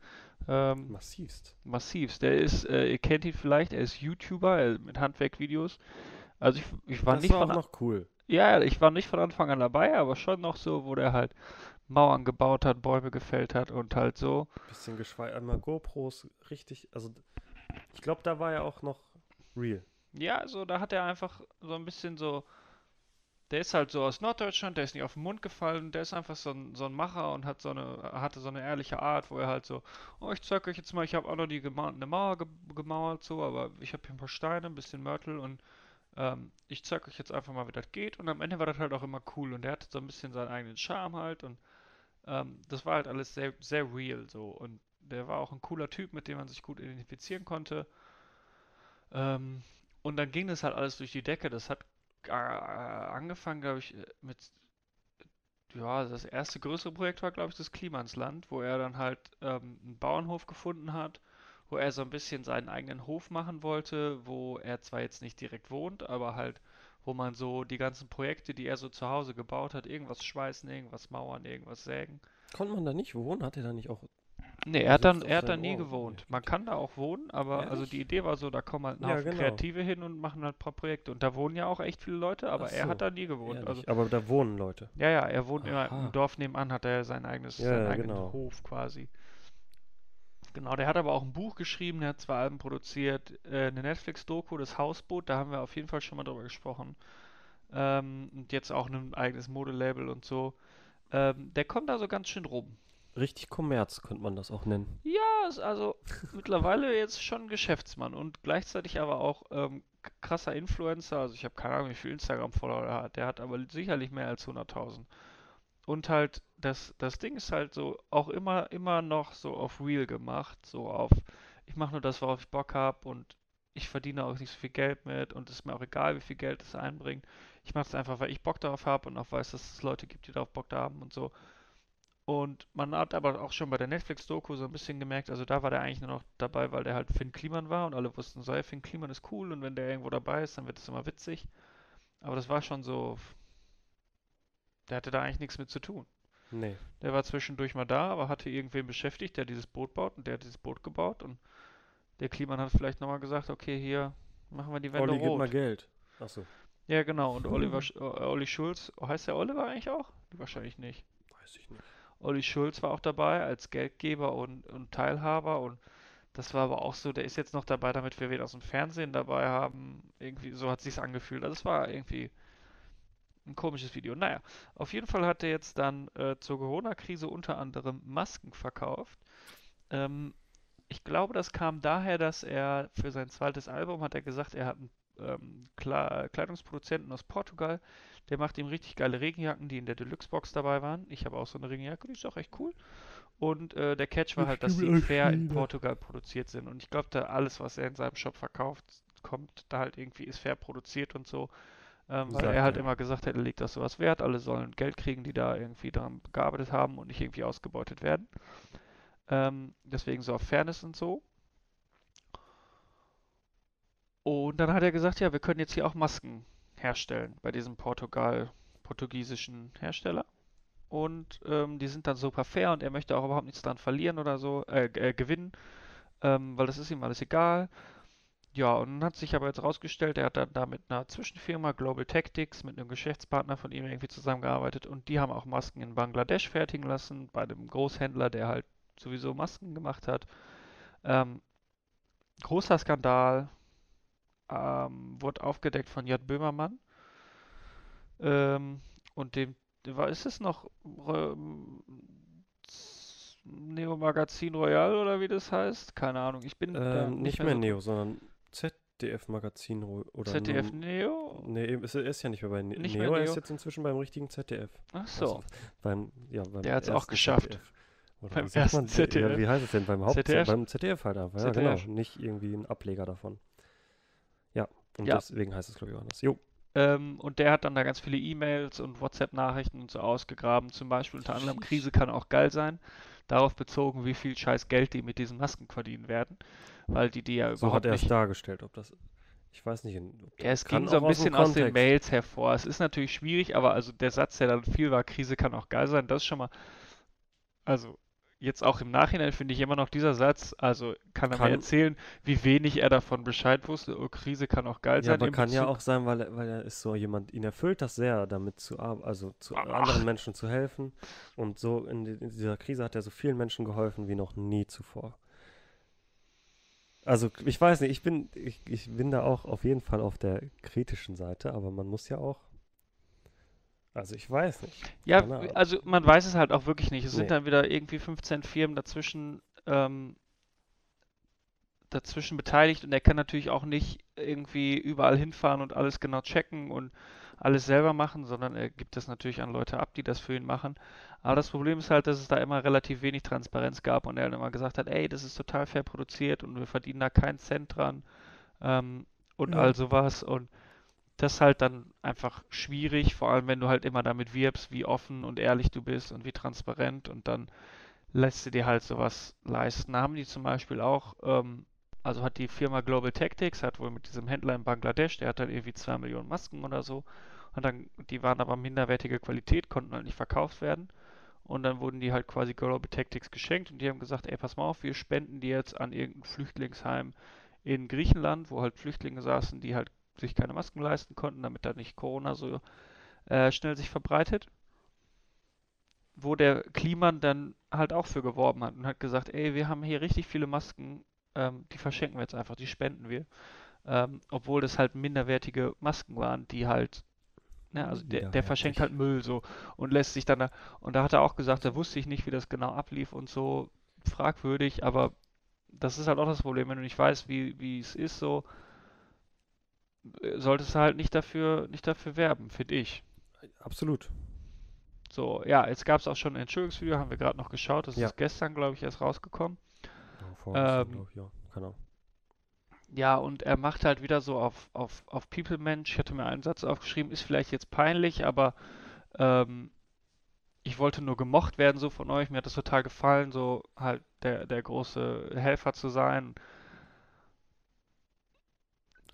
Ähm, Massivst. massivst. Der ist, äh, ihr kennt ihn vielleicht, er ist YouTuber äh, mit Handwerkvideos. Also ich, ich war Das nicht war auch von, a- noch cool. ja, ich war nicht von Anfang an dabei, aber schon noch so, wo der halt Mauern gebaut hat, Bäume gefällt hat und halt so. Bisschen geschweigt, einmal GoPros, richtig, also ich glaube, da war er auch noch real. Ja, also da hat er einfach so ein bisschen so, der ist halt so aus Norddeutschland, der ist nicht auf den Mund gefallen, der ist einfach so ein, so ein Macher und hat so eine, hatte so eine ehrliche Art, wo er halt so, oh, ich zeig euch jetzt mal, ich habe auch noch die gema eine Mauer ge gemauert, so, aber ich habe hier ein paar Steine, ein bisschen Mörtel und ähm, ich zeig euch jetzt einfach mal, wie das geht und am Ende war das halt auch immer cool und der hatte so ein bisschen seinen eigenen Charme halt und ähm, das war halt alles sehr, sehr real so und der war auch ein cooler Typ, mit dem man sich gut identifizieren konnte. Ähm, und dann ging das halt alles durch die Decke. Das hat äh, angefangen, glaube ich, äh, mit, ja, das erste größere Projekt war, glaube ich, das Klimansland, wo er dann halt ähm, einen Bauernhof gefunden hat, wo er so ein bisschen seinen eigenen Hof machen wollte, wo er zwar jetzt nicht direkt wohnt, aber halt, wo man so die ganzen Projekte, die er so zu Hause gebaut hat, irgendwas schweißen, irgendwas mauern, irgendwas sägen. Konnte man da nicht wohnen? Hat er da nicht auch Nee, er hat dann, sitzt auf er hat da seinem nie Ohr? gewohnt. Nee. Man kann da auch wohnen, aber also die Ehrlich? Idee war so, da kommen halt ein Ja, Haufen genau. Kreative hin und machen halt ein paar Projekte. Und da wohnen ja auch echt viele Leute, Ach aber er hat so, da nie gewohnt. Also, ehrlich. Aber da wohnen Leute. ja, ja, er wohnt immer im Aha. Dorf nebenan, hat er sein eigenes, Ja, seinen ja, eigenen genau. Hof quasi. Genau, der hat aber auch ein Buch geschrieben, der hat zwei Alben produziert, äh, eine Netflix-Doku, das Hausboot, da haben wir auf jeden Fall schon mal drüber gesprochen. Ähm, und jetzt auch ein eigenes Modelabel und so. Ähm, der kommt da so ganz schön rum. Richtig Kommerz könnte man das auch nennen. Ja, ist also mittlerweile jetzt schon Geschäftsmann und gleichzeitig aber auch ähm, k- krasser Influencer. Also ich habe keine Ahnung, wie viel Instagram-Follower er hat. Der hat aber sicherlich mehr als hunderttausend. Und halt, das, das Ding ist halt so auch immer, immer noch so auf Real gemacht. So auf, ich mache nur das, worauf ich Bock habe und ich verdiene auch nicht so viel Geld mit und es ist mir auch egal, wie viel Geld es einbringt. Ich mache es einfach, weil ich Bock darauf habe und auch weiß, dass es Leute gibt, die darauf Bock da haben und so. Und man hat aber auch schon bei der Netflix-Doku so ein bisschen gemerkt, also da war der eigentlich nur noch dabei, weil der halt Finn Kliman war und alle wussten so, hey, Finn Kliman ist cool und wenn der irgendwo dabei ist, dann wird es immer witzig. Aber das war schon so, der hatte da eigentlich nichts mit zu tun. Nee. Der war zwischendurch mal da, aber hatte irgendwen beschäftigt, der dieses Boot baut und der hat dieses Boot gebaut und der Kliman hat vielleicht nochmal gesagt, okay, hier machen wir die Wände Olli, gib mal rot. Geld. Achso. Ja, genau. Und Oliver, Sch- äh, Olli Schulz, oh, heißt der Oliver eigentlich auch? Wahrscheinlich nicht. Weiß ich nicht. Olli Schulz war auch dabei als Geldgeber und, und Teilhaber und das war aber auch so, der ist jetzt noch dabei, damit wir wen aus dem Fernsehen dabei haben. Irgendwie, so hat sich's angefühlt. Also es war irgendwie ein komisches Video. Naja, auf jeden Fall hat er jetzt dann äh, zur Corona-Krise unter anderem Masken verkauft. Ähm, ich glaube, das kam daher, dass er für sein zweites Album hat er gesagt, er hat einen ähm, Kla Kleidungsproduzenten aus Portugal, der macht ihm richtig geile Regenjacken, die in der Deluxe-Box dabei waren. Ich habe auch so eine Regenjacke, die ist auch echt cool. Und äh, der Catch war halt, dass die fair in Portugal produziert sind. Und ich glaube, da alles, was er in seinem Shop verkauft, kommt da halt irgendwie, ist fair produziert und so. Ähm, weil Sagt er halt er. immer gesagt hat, er legt das sowas wert. Alle sollen Geld kriegen, die da irgendwie daran gearbeitet haben und nicht irgendwie ausgebeutet werden. Ähm, deswegen so auf Fairness und so. Und dann hat er gesagt, ja, wir können jetzt hier auch Masken herstellen bei diesem Portugal, portugiesischen Hersteller. Und ähm, die sind dann super fair und er möchte auch überhaupt nichts dran verlieren oder so, äh, äh, gewinnen, ähm, weil das ist ihm alles egal. Ja, und dann hat sich aber jetzt rausgestellt, er hat dann da mit einer Zwischenfirma, Global Tactics, mit einem Geschäftspartner von ihm irgendwie zusammengearbeitet und die haben auch Masken in Bangladesch fertigen lassen, bei einem Großhändler, der halt sowieso Masken gemacht hat. Ähm, großer Skandal, ähm, wurde aufgedeckt von J. Böhmermann. Ähm, und dem, war, ist es noch ähm, Neo Magazin Royal oder wie das heißt? Keine Ahnung, ich bin da Ähm, nicht nicht mehr mehr so drin. Neo, sondern Z D F-Magazin oder Z D F nun. Neo? Nee, eben, ist, er ist ja nicht mehr bei Ne- Nicht mehr Neo, er ist Neo? jetzt inzwischen beim richtigen Z D F. Ach Also so, beim, ja, beim der hat es auch ersten geschafft. Z D F. Oder Beim wie sagt ersten man? Ja, Z D F. wie heißt es denn? Beim Haupt Z D F? beim Z D F halt einfach. Ja, Z D F. genau. Nicht irgendwie ein Ableger davon. Ja, und Ja. deswegen heißt es, glaube ich, auch anders. Jo. Ähm, und der hat dann da ganz viele E-Mails und WhatsApp-Nachrichten und so ausgegraben. Zum Beispiel unter anderem, Krise kann auch geil sein. Darauf bezogen, wie viel scheiß Geld die mit diesen Masken verdienen werden. Weil die die ja So hat überhaupt er es nicht. dargestellt, ob das. Ich weiß nicht. Ob Ja, es kann ging so auch ein aus dem bisschen aus den Kontext. Mails hervor. Es ist natürlich schwierig, aber also der Satz, der dann viel war, Krise kann auch geil sein, das ist schon mal, also jetzt auch im Nachhinein finde ich immer noch dieser Satz, also kann er mir Kann, erzählen, wie wenig er davon Bescheid wusste, oh, Krise kann auch geil ja, sein aber in kann ja Bezug. auch sein, weil er, weil er ist so jemand, ihn erfüllt das sehr, damit zu arbeiten, also zu Ach, anderen Menschen zu helfen. Und so in, die, in dieser Krise hat er so vielen Menschen geholfen wie noch nie zuvor. Also ich weiß nicht, ich bin, ich, ich bin da auch auf jeden Fall auf der kritischen Seite, aber man muss ja auch, also ich weiß nicht. ja, Keine Ahnung. also man weiß es halt auch wirklich nicht. Es sind Nee. dann wieder irgendwie fünfzehn Firmen dazwischen, ähm, dazwischen beteiligt und er kann natürlich auch nicht irgendwie überall hinfahren und alles genau checken und alles selber machen, sondern er gibt das natürlich an Leute ab, die das für ihn machen. Aber das Problem ist halt, dass es da immer relativ wenig Transparenz gab und er dann immer gesagt hat, ey, das ist total fair produziert und wir verdienen da keinen Cent dran, ähm, und Ja. all sowas und das ist halt dann einfach schwierig, vor allem wenn du halt immer damit wirbst, wie offen und ehrlich du bist und wie transparent und dann lässt du dir halt sowas leisten. Da haben die zum Beispiel auch, ähm, also hat die Firma Global Tactics, hat wohl mit diesem Händler in Bangladesch, der hat dann irgendwie zwei Millionen Masken oder so. Und dann, die waren aber minderwertige Qualität, konnten halt nicht verkauft werden. Und dann wurden die halt quasi Global Tactics geschenkt und die haben gesagt, ey, pass mal auf, wir spenden die jetzt an irgendein Flüchtlingsheim in Griechenland, wo halt Flüchtlinge saßen, die halt sich keine Masken leisten konnten, damit da nicht Corona so äh, schnell sich verbreitet. Wo der Kliman dann halt auch für geworben hat und hat gesagt, ey, wir haben hier richtig viele Masken, ähm, die verschenken wir jetzt einfach, die spenden wir. Ähm, obwohl das halt minderwertige Masken waren, die halt, ne, also der, der verschenkt halt Müll so und lässt sich dann da, und da hat er auch gesagt, da wusste ich nicht, wie das genau ablief und so, fragwürdig, aber das ist halt auch das Problem, wenn du nicht weißt, wie, wie es ist, so, äh, solltest du halt nicht dafür, nicht dafür werben, finde ich. Absolut. So, ja, jetzt gab es auch schon ein Entschuldigungsvideo, haben wir gerade noch geschaut, das Ja. ist gestern, glaube ich, erst rausgekommen. Ja, vorgestern, Ähm, glaube ich, ja. Genau. Ja, und er macht halt wieder so auf, auf, auf People-Mensch. Ich hatte mir einen Satz aufgeschrieben, ist vielleicht jetzt peinlich, aber ähm, ich wollte nur gemocht werden so von euch. Mir hat das total gefallen, so halt der, der große Helfer zu sein.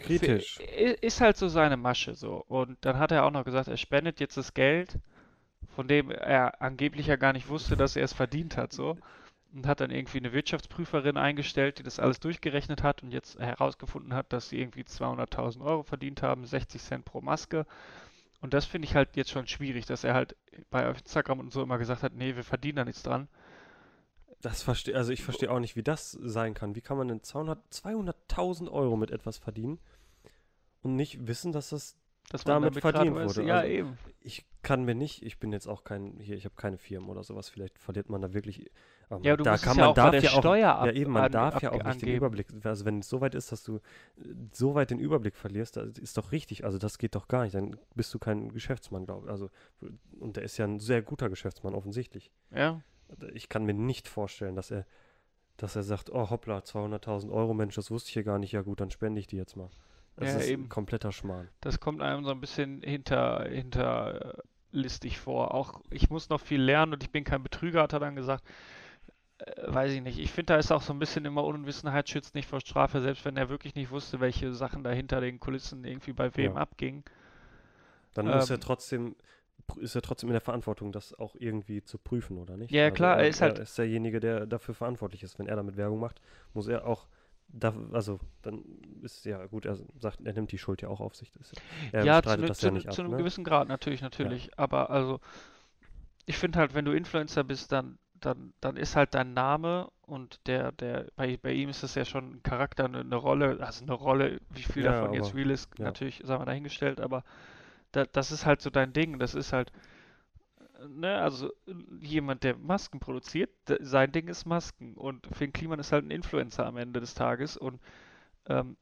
Kritisch. F- i- Ist halt so seine Masche so. Und dann hat er auch noch gesagt, er spendet jetzt das Geld von dem er angeblich ja gar nicht wusste, dass er es verdient hat, so. Und hat dann irgendwie eine Wirtschaftsprüferin eingestellt, die das alles durchgerechnet hat und jetzt herausgefunden hat, dass sie irgendwie zweihunderttausend Euro verdient haben, sechzig Cent pro Maske. Und das finde ich halt jetzt schon schwierig, dass er halt bei Instagram und so immer gesagt hat, nee, wir verdienen da nichts dran. Das verstehe, also ich verstehe auch nicht, wie das sein kann. Wie kann man denn zweihundert zweihunderttausend Euro mit etwas verdienen und nicht wissen, dass das Dass man damit damit verdient gerade weiß, wurde? ja Also eben. ich kann mir nicht, ich bin jetzt auch kein, hier, ich habe keine Firmen oder sowas, vielleicht verliert man da wirklich, aber Ja, man, du da musst es kann ja man auch bei darf der ja auch, Steuer ja ab, eben, man an, darf ja ab, auch nicht den angeben. Überblick, also wenn es so weit ist, dass du äh, so weit den Überblick verlierst, das ist doch richtig, also das geht doch gar nicht, dann bist du kein Geschäftsmann, glaube ich, also und der ist ja ein sehr guter Geschäftsmann, offensichtlich. Ja, Ich kann mir nicht vorstellen, dass er, dass er sagt, oh hoppla, zweihunderttausend Euro, Mensch, das wusste ich hier gar nicht, ja gut, dann spende ich die jetzt mal. Das ja, ist eben. kompletter Schmarrn. Das kommt einem so ein bisschen hinter, hinterlistig vor. Auch ich muss noch viel lernen und ich bin kein Betrüger, hat er dann gesagt. Äh, weiß ich nicht. Ich finde, da ist auch so ein bisschen immer Unwissenheit schützt nicht vor Strafe, selbst wenn er wirklich nicht wusste, welche Sachen da hinter den Kulissen irgendwie bei wem Ja. abgingen. Dann muss er Ähm, trotzdem, pr- ist er trotzdem in der Verantwortung, das auch irgendwie zu prüfen, oder nicht? ja, ja, Also klar, er er, ist er halt, ist derjenige, der dafür verantwortlich ist. Wenn er damit Werbung macht, muss er auch, da, also dann ist ja gut, er sagt, er nimmt die Schuld ja auch auf sich. Das ist ja, er ja, zu, streitet ne, das zu, ja ne- nicht zu ab, einem ne? gewissen Grad natürlich, Ja. natürlich. Aber also, ich finde halt, wenn du Influencer bist, dann, dann, dann ist halt dein Name und der, der, bei, bei ihm ist das ja schon ein Charakter, eine, eine Rolle, also eine Rolle, wie viel Ja, davon jetzt aber, real ist, ja. natürlich, sagen wir dahingestellt, aber da, das ist halt so dein Ding, das ist halt, äh, ne, also äh, jemand, der Masken produziert, d- sein Ding ist Masken und Finn Kliman ist halt ein Influencer am Ende des Tages und ähm,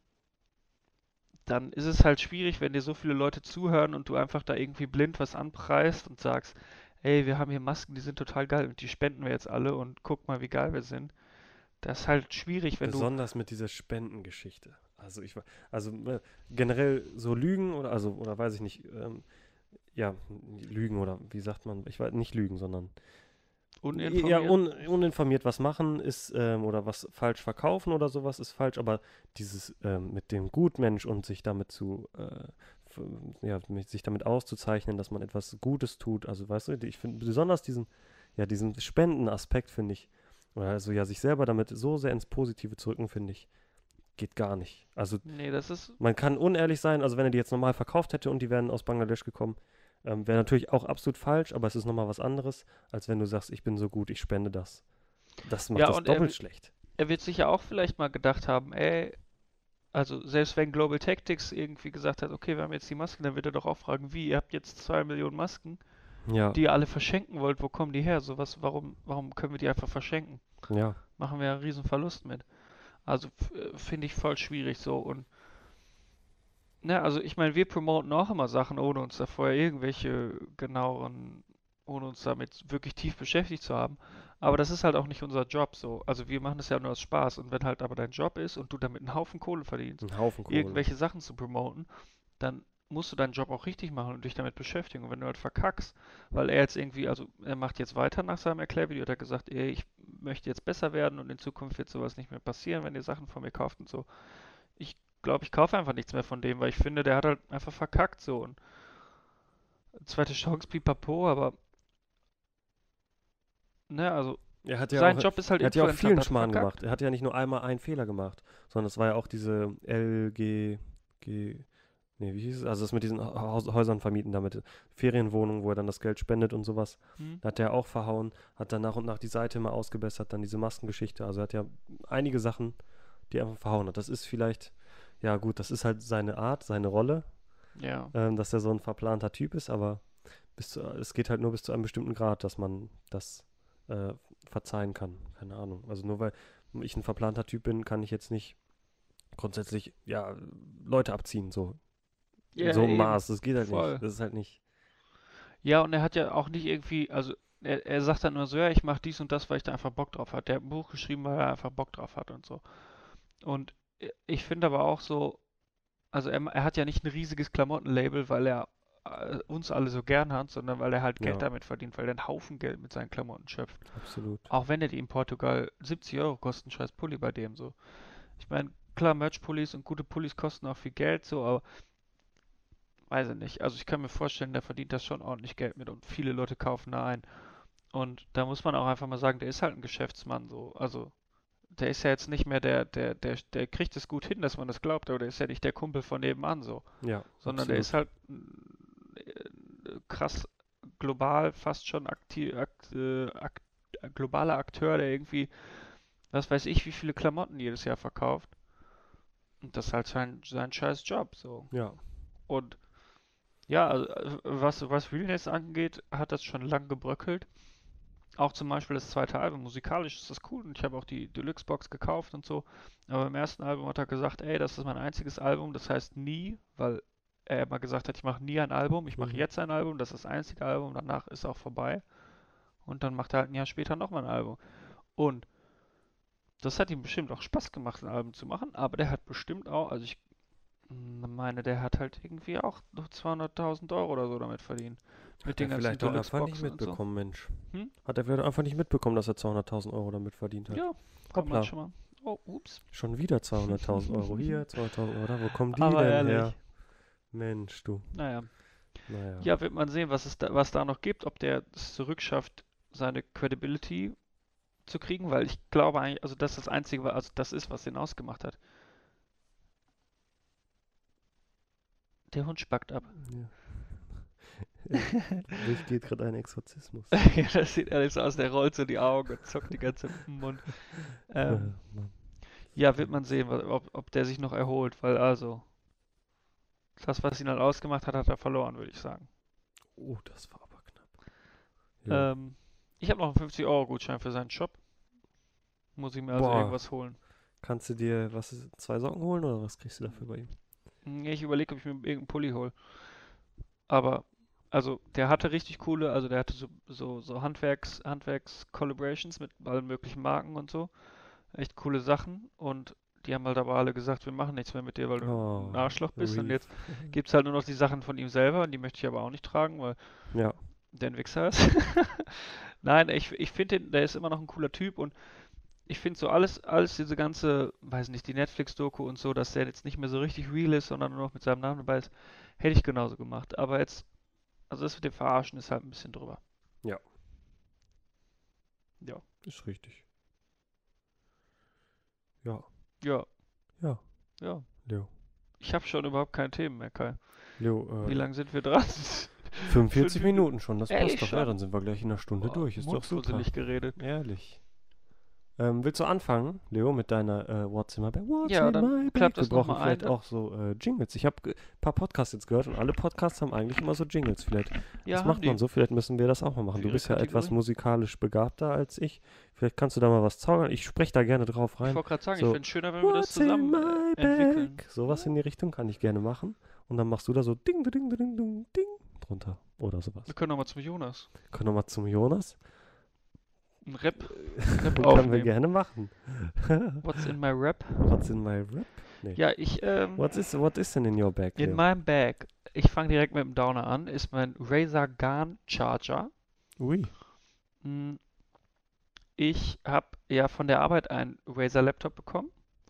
dann ist es halt schwierig, wenn dir so viele Leute zuhören und du einfach da irgendwie blind was anpreist und sagst, ey, wir haben hier Masken, die sind total geil und die spenden wir jetzt alle und guck mal, wie geil wir sind. Das ist halt schwierig, wenn du, Besonders mit dieser Spendengeschichte. Also ich war, also äh, generell so Lügen oder also oder weiß ich nicht, ähm, ja, Lügen oder wie sagt man, ich weiß nicht Lügen, sondern ja, uninformiert, un, uninformiert was machen ist ähm, oder was falsch verkaufen oder sowas ist falsch, aber dieses ähm, mit dem Gutmensch und sich damit zu, äh, f- ja, mit, sich damit auszuzeichnen, dass man etwas Gutes tut, also weißt du, ich finde besonders diesen, ja, diesen Spendenaspekt finde ich, oder also ja, sich selber damit so sehr ins Positive zu rücken, finde ich, geht gar nicht. Also nee, das ist, man kann unehrlich sein, also wenn er die jetzt normal verkauft hätte und die wären aus Bangladesch gekommen, ähm, wäre natürlich auch absolut falsch, aber es ist nochmal was anderes, als wenn du sagst, ich bin so gut, ich spende das. Das macht ja, das und er, doppelt schlecht. er wird sich ja auch vielleicht mal gedacht haben, ey, also selbst wenn Global Tactics irgendwie gesagt hat, okay, wir haben jetzt die Masken, dann wird er doch auch fragen, wie, ihr habt jetzt zwei Millionen Masken, Ja, die ihr alle verschenken wollt, wo kommen die her? Sowas, warum, warum können wir die einfach verschenken? ja. Machen wir ja einen riesen Verlust mit. Also f- äh, finde ich voll schwierig so und ne, also ich meine, wir promoten auch immer Sachen, ohne uns da vorher irgendwelche genaueren, ohne uns damit wirklich tief beschäftigt zu haben. Aber das ist halt auch nicht unser Job so. Also wir machen das ja nur aus Spaß und wenn halt aber dein Job ist und du damit einen Haufen Kohle verdienst, Ein Haufen Kohle. irgendwelche Sachen zu promoten, dann musst du deinen Job auch richtig machen und dich damit beschäftigen. Und wenn du halt verkackst, weil er jetzt irgendwie, also er macht jetzt weiter nach seinem Erklärvideo, hat er gesagt, ey, ich möchte jetzt besser werden und in Zukunft wird sowas nicht mehr passieren, wenn ihr Sachen von mir kauft und so. Ich glaube, ich kaufe einfach nichts mehr von dem, weil ich finde, der hat halt einfach verkackt so. Und zweite Chance, pipapo, aber ne, also Er hat ja sein auch, Job ist halt er hat ja auch Influencer und vielen hat Schmarrn verkackt. gemacht. Er hat ja nicht nur einmal einen Fehler gemacht, sondern es war ja auch diese L G, G, nee, wie hieß es? Also das mit diesen Haus, Häusern vermieten damit, Ferienwohnungen, wo er dann das Geld spendet und sowas. Hm? Da hat er auch verhauen, hat dann nach und nach die Seite immer ausgebessert, dann diese Maskengeschichte. Also er hat ja einige Sachen, die er einfach verhauen hat. Das ist vielleicht, ja gut, das ist halt seine Art, seine Rolle, Ja. ähm, dass er so ein verplanter Typ ist, aber bis zu, es geht halt nur bis zu einem bestimmten Grad, dass man das äh, verzeihen kann. Keine Ahnung. Also nur weil ich ein verplanter Typ bin, kann ich jetzt nicht grundsätzlich, ja, Leute abziehen, so. In Ja, so einem eben. Maß. Das geht halt Voll. nicht. Das ist halt nicht. Ja, und er hat ja auch nicht irgendwie, also er, er sagt dann nur so, ja, ich mache dies und das, weil ich da einfach Bock drauf hatte. Der hat ein Buch geschrieben, weil er einfach Bock drauf hat und so. Und i- ich finde aber auch so, also er, er hat ja nicht ein riesiges Klamottenlabel, weil er äh, uns alle so gern hat, sondern weil er halt Geld Ja, damit verdient, weil er einen Haufen Geld mit seinen Klamotten schöpft. absolut. Auch wenn er die in Portugal siebzig Euro kosten, scheiß Pulli bei dem so. Ich meine, klar, Merch-Pullis und gute Pullis kosten auch viel Geld, so, aber weiß ich nicht. Also ich kann mir vorstellen, der verdient das schon ordentlich Geld mit und viele Leute kaufen da ein. Und da muss man auch einfach mal sagen, der ist halt ein Geschäftsmann so. Also der ist ja jetzt nicht mehr der, der, der, der kriegt es gut hin, dass man das glaubt, aber der ist ja nicht der Kumpel von nebenan so. Ja, Sondern der absolut. ist halt äh, krass global, fast schon aktiv, akt, äh, akt, globaler Akteur, der irgendwie, was weiß ich, wie viele Klamotten jedes Jahr verkauft. Und das ist halt sein, sein scheiß Job so. Ja, Und ja, also, äh, was, was Realness angeht, hat das schon lang gebröckelt. Auch zum Beispiel das zweite Album, musikalisch ist das cool und ich habe auch die Deluxe-Box gekauft und so. Aber im ersten Album hat er gesagt, ey, das ist mein einziges Album, das heißt nie, weil er immer gesagt hat, ich mache nie ein Album, ich mache Mhm. jetzt ein Album, das ist das einzige Album, danach ist auch vorbei. Und dann macht er halt ein Jahr später nochmal ein Album. Und das hat ihm bestimmt auch Spaß gemacht, ein Album zu machen, aber der hat bestimmt auch, also ich mm, meine, der hat halt irgendwie auch noch zweihunderttausend Euro oder so damit verdient. Mit Hat den er ganzen vielleicht auch einfach nicht Deluxe-Boxen und so. mitbekommen, Mensch. Hm? Hat er vielleicht einfach nicht mitbekommen, dass er zweihunderttausend Euro damit verdient hat. Ja, kann man Hoppla, schon mal. Oh, ups. schon wieder zweihunderttausend Euro hier, zweihunderttausend Euro da. Wo kommen die Aber denn ehrlich, her? Mensch, du. naja. Naja. Ja, wird man sehen, was es da, was da noch gibt, ob der es zurückschafft, seine Credibility zu kriegen, weil ich glaube eigentlich, also das ist das Einzige, wa- also das ist, was ihn ausgemacht hat. Der Hund spackt ab. Ja. Durch geht gerade ein Exorzismus. Ja, das sieht ehrlich so aus, der rollt so die Augen und zuckt die ganze Zeit im Mund. Ähm, Äh, Mann. ja, wird man sehen, wa- ob, ob der sich noch erholt, weil also, das, was ihn halt ausgemacht hat, hat er verloren, würde ich sagen. Oh, das war aber knapp. Ja. Ähm, ich habe noch einen fünfzig-Euro-Gutschein für seinen Shop. Muss ich mir also Boah. irgendwas holen. Kannst du dir, was ist, zwei Socken holen oder was kriegst du dafür bei ihm? Nee, ich überlege, ob ich mir irgendeinen Pulli hole. Aber, also, der hatte richtig coole, also der hatte so, so, so Handwerks, Handwerks-Collaborations mit allen möglichen Marken und so. Echt coole Sachen. Und die haben halt aber alle gesagt, wir machen nichts mehr mit dir, weil du Oh, ein Arschloch bist. Und Reef. jetzt gibt es halt nur noch die Sachen von ihm selber. Und die möchte ich aber auch nicht tragen, weil Ja, der ein Wichser ist. Nein, ich, ich finde, den- der ist immer noch ein cooler Typ. Und ich finde so alles, alles diese ganze, weiß nicht, die Netflix-Doku und so, dass der jetzt nicht mehr so richtig real ist, sondern nur noch mit seinem Namen dabei ist, hätte ich genauso gemacht. Aber jetzt, also das mit dem Verarschen ist halt ein bisschen drüber. Ja. Ja. ist richtig. Ja, Ja, ja, ja. Leo. Ich habe schon überhaupt keine Themen mehr, Kai. Leo, Wie äh, lange sind wir dran? fünfundvierzig fünf Minuten schon, das Ehrlich passt doch. schon? Ja, dann sind wir gleich in einer Stunde Boah, durch, ist doch super. mundfusselig geredet. Ehrlich. Ähm, willst du anfangen, Leo, mit deiner äh, What's in my bag? What's Ja, in dann my klappt bag? Wir das noch brauchen mal ein, vielleicht dann- auch so äh, Jingles. Ich habe ein paar Podcasts jetzt gehört und alle Podcasts haben eigentlich immer so Jingles. Vielleicht, Ja, das haben macht man die. so, vielleicht müssen wir das auch mal machen. Für Du ihre bist ja etwas Kategorie. musikalisch begabter als ich. Vielleicht kannst du da mal was zaubern. Ich spreche da gerne drauf Ich rein. wollte gerade sagen, So, ich finde es schöner, wenn wir das What's in zusammen my äh, entwickeln. bag? Sowas in die Richtung kann ich gerne machen. Und dann machst du da so ding, ding, ding, ding, ding, ding drunter. Oder sowas. Wir können noch mal zum Jonas. Können wir mal zum Jonas? Ein Rap. Können wir aufnehmen. gerne machen. What's in my rap? What's in my rap? Nee. Ja, ich, ähm, What is, what is denn in your bag, in Leo? meinem Bag, ich fange direkt mit dem Downer an, ist mein Razer GAN Charger. Ui. Hm, Ich habe ja von der Arbeit einen Razer Laptop bekommen.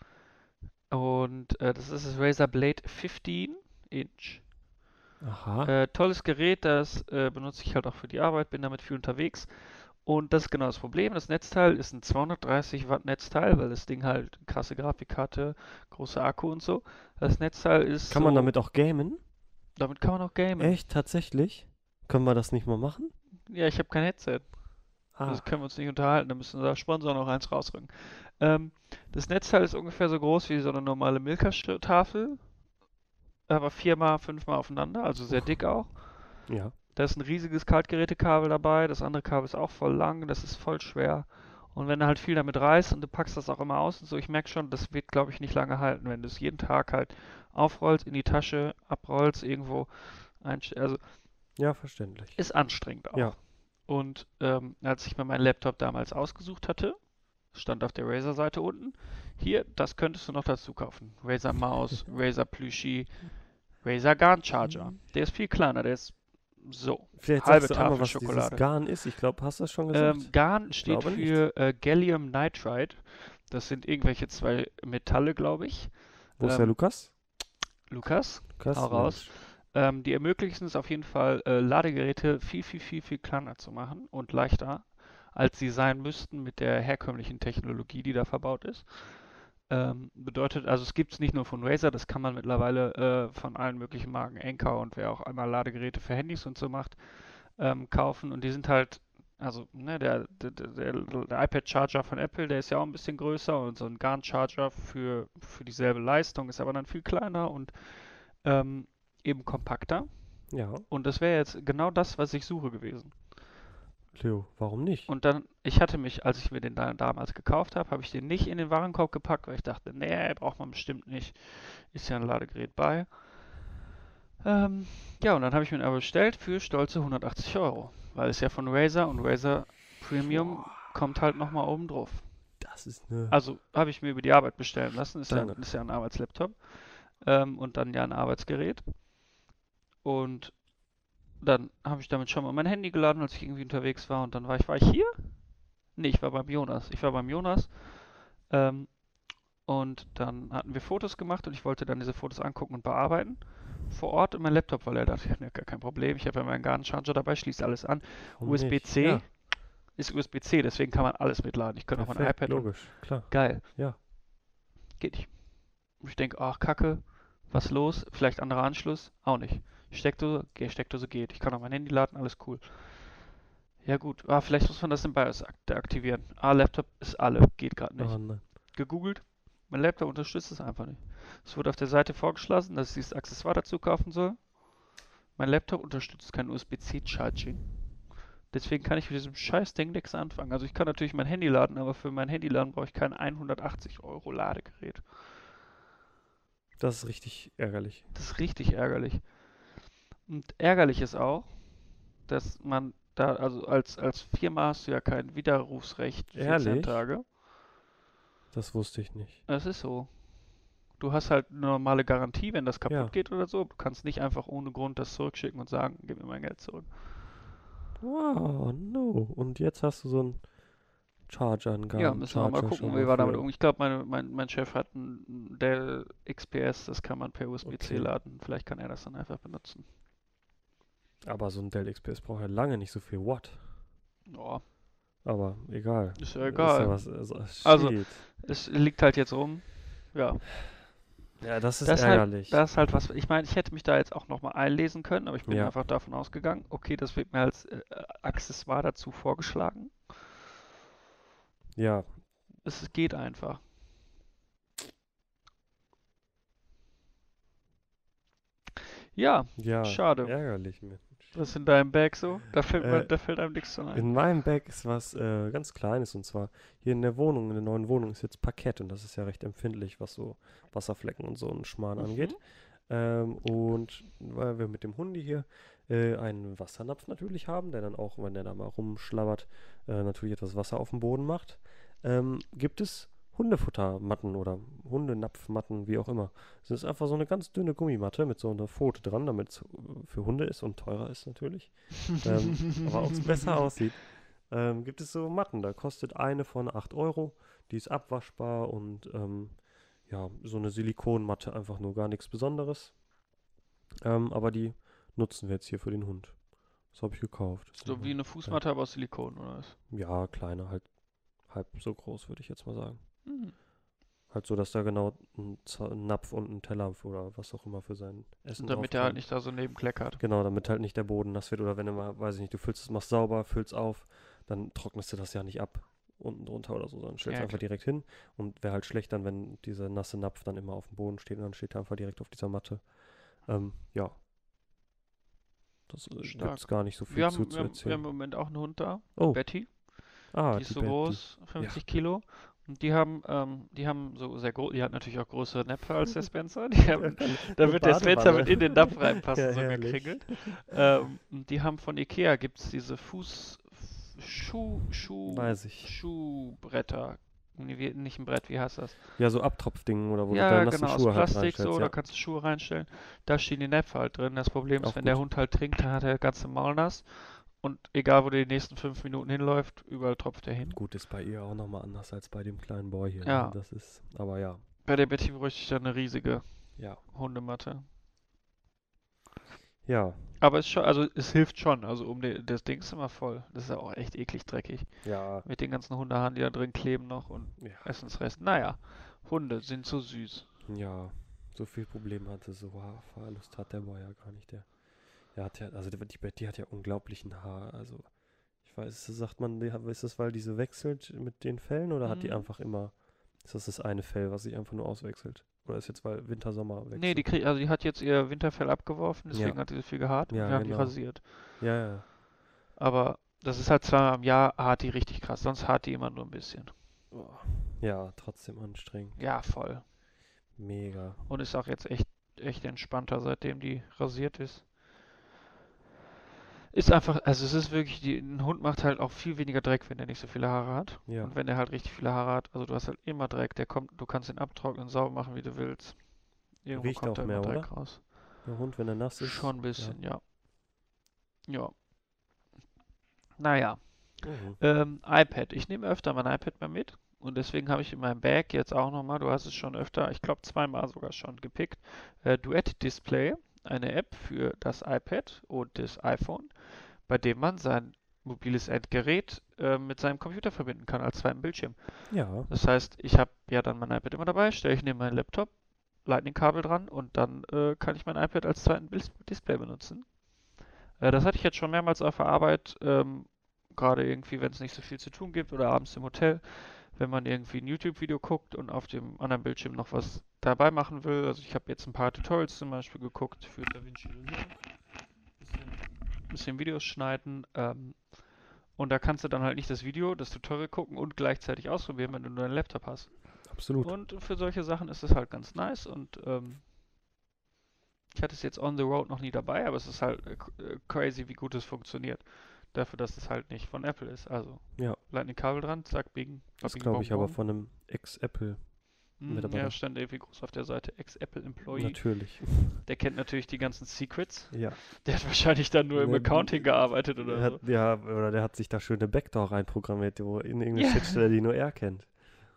Und äh, das ist das Razer Blade fünfzehn Inch. Aha. Äh, tolles Gerät, das äh, benutze ich halt auch für die Arbeit, bin damit viel unterwegs. Und das ist genau das Problem. Das Netzteil ist ein zweihundertdreißig Watt Netzteil, weil das Ding halt krasse Grafikkarte, großer Akku und so. Das Netzteil ist Kann man so, damit auch gamen? damit kann man auch gamen. Echt? Tatsächlich? Können wir das nicht mal machen? Ja, ich habe kein Headset. Ah. Das können wir uns nicht unterhalten, da müssen unser Sponsor noch eins rausrücken. Ähm, das Netzteil ist ungefähr so groß wie so eine normale Milka-Tafel, aber viermal, fünfmal aufeinander, also sehr dick auch. Ja. Da ist ein riesiges Kaltgerätekabel dabei, das andere Kabel ist auch voll lang, das ist voll schwer. Und wenn du halt viel damit reißt und du packst das auch immer aus und so, ich merke schon, das wird, glaube ich, nicht lange halten, wenn du es jeden Tag halt aufrollst, in die Tasche, abrollst, irgendwo einstellst. Also Ja, verständlich. ist anstrengend auch. Ja. Und ähm, als ich mir meinen Laptop damals ausgesucht hatte, stand auf der Razer-Seite unten, hier, das könntest du noch dazu kaufen. Razer Maus, Razer Plüschi, Razer GAN Charger. Der ist viel kleiner, der ist so. Vielleicht halbe sagst du einmal, Tafel was Schokolade. dieses Garn ist. Ich glaube, hast du das schon gesagt? Ähm, GAN steht glaube für äh, Gallium Nitride. Das sind irgendwelche zwei Metalle, glaube ich. Wo ist der ähm, Lukas? Lukas, Lukas? hau raus. Ähm, die ermöglichen es auf jeden Fall, äh, Ladegeräte viel, viel, viel, viel kleiner zu machen und leichter, als sie sein müssten mit der herkömmlichen Technologie, die da verbaut ist. Ähm, bedeutet, also es gibt es nicht nur von Razer, das kann man mittlerweile äh, von allen möglichen Marken, Anker und wer auch einmal Ladegeräte für Handys und so macht, ähm, kaufen. Und die sind halt, also ne, der, der, der, der iPad Charger von Apple, der ist ja auch ein bisschen größer und so ein G A N Charger für, für dieselbe Leistung ist aber dann viel kleiner und ähm, eben kompakter. Ja, Und das wäre jetzt genau das, was ich suche gewesen. Leo, warum nicht? Und dann, ich hatte mich, als ich mir den da damals gekauft habe, habe ich den nicht in den Warenkorb gepackt, weil ich dachte, nee, braucht man bestimmt nicht. Ist ja ein Ladegerät bei. Ähm, ja, und dann habe ich mir den aber bestellt für stolze hundertachtzig Euro. Weil es ja von Razer und Razer Premium Boah, kommt halt nochmal oben drauf. das ist eine Also habe ich mir über die Arbeit bestellen lassen. Ist ja, deine. ist ja ein Arbeitslaptop. Ähm, und dann ja ein Arbeitsgerät. Und dann habe ich damit schon mal mein Handy geladen, als ich irgendwie unterwegs war. Und dann war ich, war ich hier? Nee, ich war beim Jonas. Ich war beim Jonas. Ähm, und dann hatten wir Fotos gemacht und ich wollte dann diese Fotos angucken und bearbeiten. Vor Ort in mein Laptop, weil er dachte, ja, gar kein Problem. Ich habe ja meinen G A N-Charger dabei, schließe alles an. Warum nicht? U S B-C Ja, ist U S B-C, deswegen kann man alles mitladen. Ich könnte auch mein perfekt, iPad und logisch, klar. geil. Ja. Geht nicht. Und ich denke, ach Kacke, was los? Vielleicht anderer Anschluss? Auch nicht. Steckdose, okay, Steckdose geht. Ich kann auch mein Handy laden, alles cool. Ja gut, ah, vielleicht muss man das im BIOS ak deaktivieren. Ah, Laptop ist alle, geht gerade nicht. Oh nein. Gegoogelt, mein Laptop unterstützt es einfach nicht. Es wurde auf der Seite vorgeschlagen, dass ich dieses Accessoire dazu kaufen soll. Mein Laptop unterstützt kein U S B-C-Charging. Deswegen kann ich mit diesem scheiß Ding nichts anfangen. Also ich kann natürlich mein Handy laden, aber für mein Handy laden brauche ich kein hundertachtzig Euro Ladegerät. Das ist richtig ärgerlich. Das ist richtig ärgerlich. Und ärgerlich ist auch, dass man da, also als, als Firma hast du ja kein Widerrufsrecht vierzehn Ehrlich? Tage. Das wusste ich nicht. Das ist so. Du hast halt eine normale Garantie, wenn das kaputt Ja. geht oder so. Du kannst nicht einfach ohne Grund das zurückschicken und sagen, gib mir mein Geld zurück. Wow, no. Und jetzt hast du so einen Charger, einen Ja, Garmin müssen wir mal Charger gucken, schon wie wir damit für. um. Ich glaube, meine, mein, mein Chef hat einen Dell X P S, das kann man per U S B-C Okay. laden. Vielleicht kann er das dann einfach benutzen. Aber so ein Dell X P S braucht ja lange nicht so viel Watt. Ja, Aber egal. ist ja Ist egal. ja was, also, Also, shit. es liegt halt jetzt rum. Ja, Ja, das ist das ist halt, ärgerlich. das ist halt was. Ich meine, ich hätte mich da jetzt auch nochmal einlesen können, aber ich bin Ja. einfach davon ausgegangen, okay, das wird mir als äh, Accessoire dazu vorgeschlagen. Ja, Es geht einfach. Ja, ja, schade. ärgerlich. Mensch. Was ist in deinem Bag so? Da fällt, Äh, man, da fällt einem nichts zu ein. In meinem Bag ist was äh, ganz Kleines, und zwar hier in der Wohnung, in der neuen Wohnung ist jetzt Parkett, und das ist ja recht empfindlich, was so Wasserflecken und so einen Schmarrn Mhm. angeht. Ähm, und weil wir mit dem Hundi hier äh, einen Wassernapf natürlich haben, der dann auch, wenn der da mal rumschlabbert, äh, natürlich etwas Wasser auf den Boden macht, ähm, gibt es Hundefuttermatten oder Hundenapfmatten, wie auch immer. Es ist einfach so eine ganz dünne Gummimatte mit so einer Pfote dran, damit es für Hunde ist und teurer ist natürlich. ähm, aber auch besser aussieht. Ähm, gibt es so Matten, da kostet eine von acht Euro, die ist abwaschbar und ähm, ja, so eine Silikonmatte, einfach nur gar nichts Besonderes. Ähm, aber die nutzen wir jetzt hier für den Hund. Das habe ich gekauft. Das So sind wie wir- eine Fußmatte, aber aus Silikon, oder was? Ja, kleiner, halt halb so groß, würde ich jetzt mal sagen. Mhm. Halt so, dass da genau ein, Z- ein Napf und ein Teller oder was auch immer für sein Essen Und damit drauf er halt kann. nicht da so nebenkleckert. Genau, damit halt nicht der Boden nass wird, oder wenn du mal, weiß ich nicht, du füllst es, machst sauber, füllst auf, dann trocknest du das ja nicht ab unten drunter oder so, sondern stellst Ja, einfach klar. direkt hin, und wäre halt schlecht dann, wenn dieser nasse Napf dann immer auf dem Boden steht, und dann steht er einfach direkt auf dieser Matte. Ähm, ja. Das äh, Stark. gibt's gar nicht so viel Wir zu haben, zu wir, haben, wir haben erzählen. im Moment auch einen Hund da, Oh, Betty. ah, Die ist die so Betty. groß, fünfzig Kilo. Und die haben, ähm, die haben so sehr groß, die hat natürlich auch größere Näpfe als der Spencer. Die haben, da wird der Spencer mit in den Napf reinpassen, Ja, so herrlich. gekringelt. Ähm, und die haben von Ikea, gibt es diese Fuß, Schuh, Schuh, Weiß ich. Schuhbretter. Nee, wie, nicht ein Brett, wie heißt das? Ja, so Abtropfdingen, oder wo du Ja, deine nassen genau, aus Schuhe halt Plastik reinstellst. so, ja. da kannst du Schuhe reinstellen. Da stehen die Näpfe halt drin. Das Problem ist, Auch wenn der gut. Hund halt trinkt, dann hat er das ganze Maul nass. Und egal, wo der die nächsten fünf Minuten hinläuft, überall tropft er hin. Gut, ist bei ihr auch nochmal anders als bei dem kleinen Boy hier. Ja. Ne? Das ist, aber ja. Bei der Betty bräuchte ich dann eine riesige Ja. Hundematte. Ja, Aber es schon, also es hilft schon. Also um den, das Ding ist immer voll. Das ist ja auch echt eklig dreckig. ja, Mit den ganzen Hundehaaren, die da drin kleben noch und ja, Essensresten. Naja, Hunde sind so süß. ja. So viel Probleme hatte, so Haarverlust hat der Boy ja gar nicht. Der, der hat ja, also die, die Betty hat ja unglaublichen Haar. Also ich weiß, sagt man, die, hat- ist das, weil die so wechselt mit den Fellen oder hat die Mhm. einfach immer, ist das das eine Fell, was sich einfach nur auswechselt? Oder ist jetzt, weil Winter, Sommer Nee, wechselt? die kriegt, also die hat jetzt ihr Winterfell abgeworfen, Ja, deswegen hat die so viel gehaart und ja, wir haben die genau. rasiert. Ja, ja. Aber das ist halt zweimal im Jahr hart die richtig krass, sonst hart die immer nur ein bisschen. Oh. Ja, trotzdem anstrengend. Ja, voll. Mega. Und ist auch jetzt echt, echt entspannter, seitdem die rasiert ist. Ist einfach, also es ist wirklich, die, ein Hund macht halt auch viel weniger Dreck, wenn er nicht so viele Haare hat. Ja. Und wenn er halt richtig viele Haare hat, also du hast halt immer Dreck, der kommt, du kannst ihn abtrocknen, sauber machen, wie du willst. Irgendwo Riecht kommt auch da mehr, immer oder? Dreck raus. Der Hund, wenn er nass ist. Schon ein Ja. bisschen, ja. Ja. Naja. Mhm. Ähm, iPad. Ich nehme öfter mein iPad mal mit. Und deswegen habe ich in meinem Bag jetzt auch nochmal, du hast es schon öfter, ich glaube zweimal sogar schon gepickt, äh, Duet Display, eine App für das iPad und das iPhone, bei dem man sein mobiles Endgerät äh, mit seinem Computer verbinden kann als zweiten Bildschirm. Ja. Das heißt, ich habe ja dann mein iPad immer dabei, stelle ich neben meinen Laptop, Lightning-Kabel dran und dann äh, kann ich mein iPad als zweiten Bil- Display benutzen. Äh, das hatte ich jetzt schon mehrmals auf der Arbeit, ähm, gerade irgendwie, wenn es nicht so viel zu tun gibt oder abends im Hotel, wenn man irgendwie ein YouTube-Video guckt und auf dem anderen Bildschirm noch was dabei machen will. Also ich habe jetzt ein paar Tutorials zum Beispiel geguckt für DaVinci Resolve, bisschen, bisschen Videos schneiden ähm, und da kannst du dann halt nicht das Video, das Tutorial gucken und gleichzeitig ausprobieren, wenn du nur einen Laptop hast. Absolut. Und für solche Sachen ist es halt ganz nice und ähm, ich hatte es jetzt on the road noch nie dabei, aber es ist halt äh, äh, crazy, wie gut es funktioniert. Dafür, dass es halt nicht von Apple ist. Also Ja. Lightning-Kabel dran, zack, bing, Das babing, glaube bom, ich aber bom. von einem Ex-Apple. Hm, Mitarbeiter. ja, stand irgendwie groß auf der Seite, Ex-Apple-Employee. Natürlich. Der kennt natürlich die ganzen Secrets. Ja. Der hat wahrscheinlich dann nur im Ne, Accounting gearbeitet oder Der so. hat, ja, oder der hat sich da schöne Backdoor reinprogrammiert, wo in irgendeine Ja. Schnittstelle, die nur er kennt.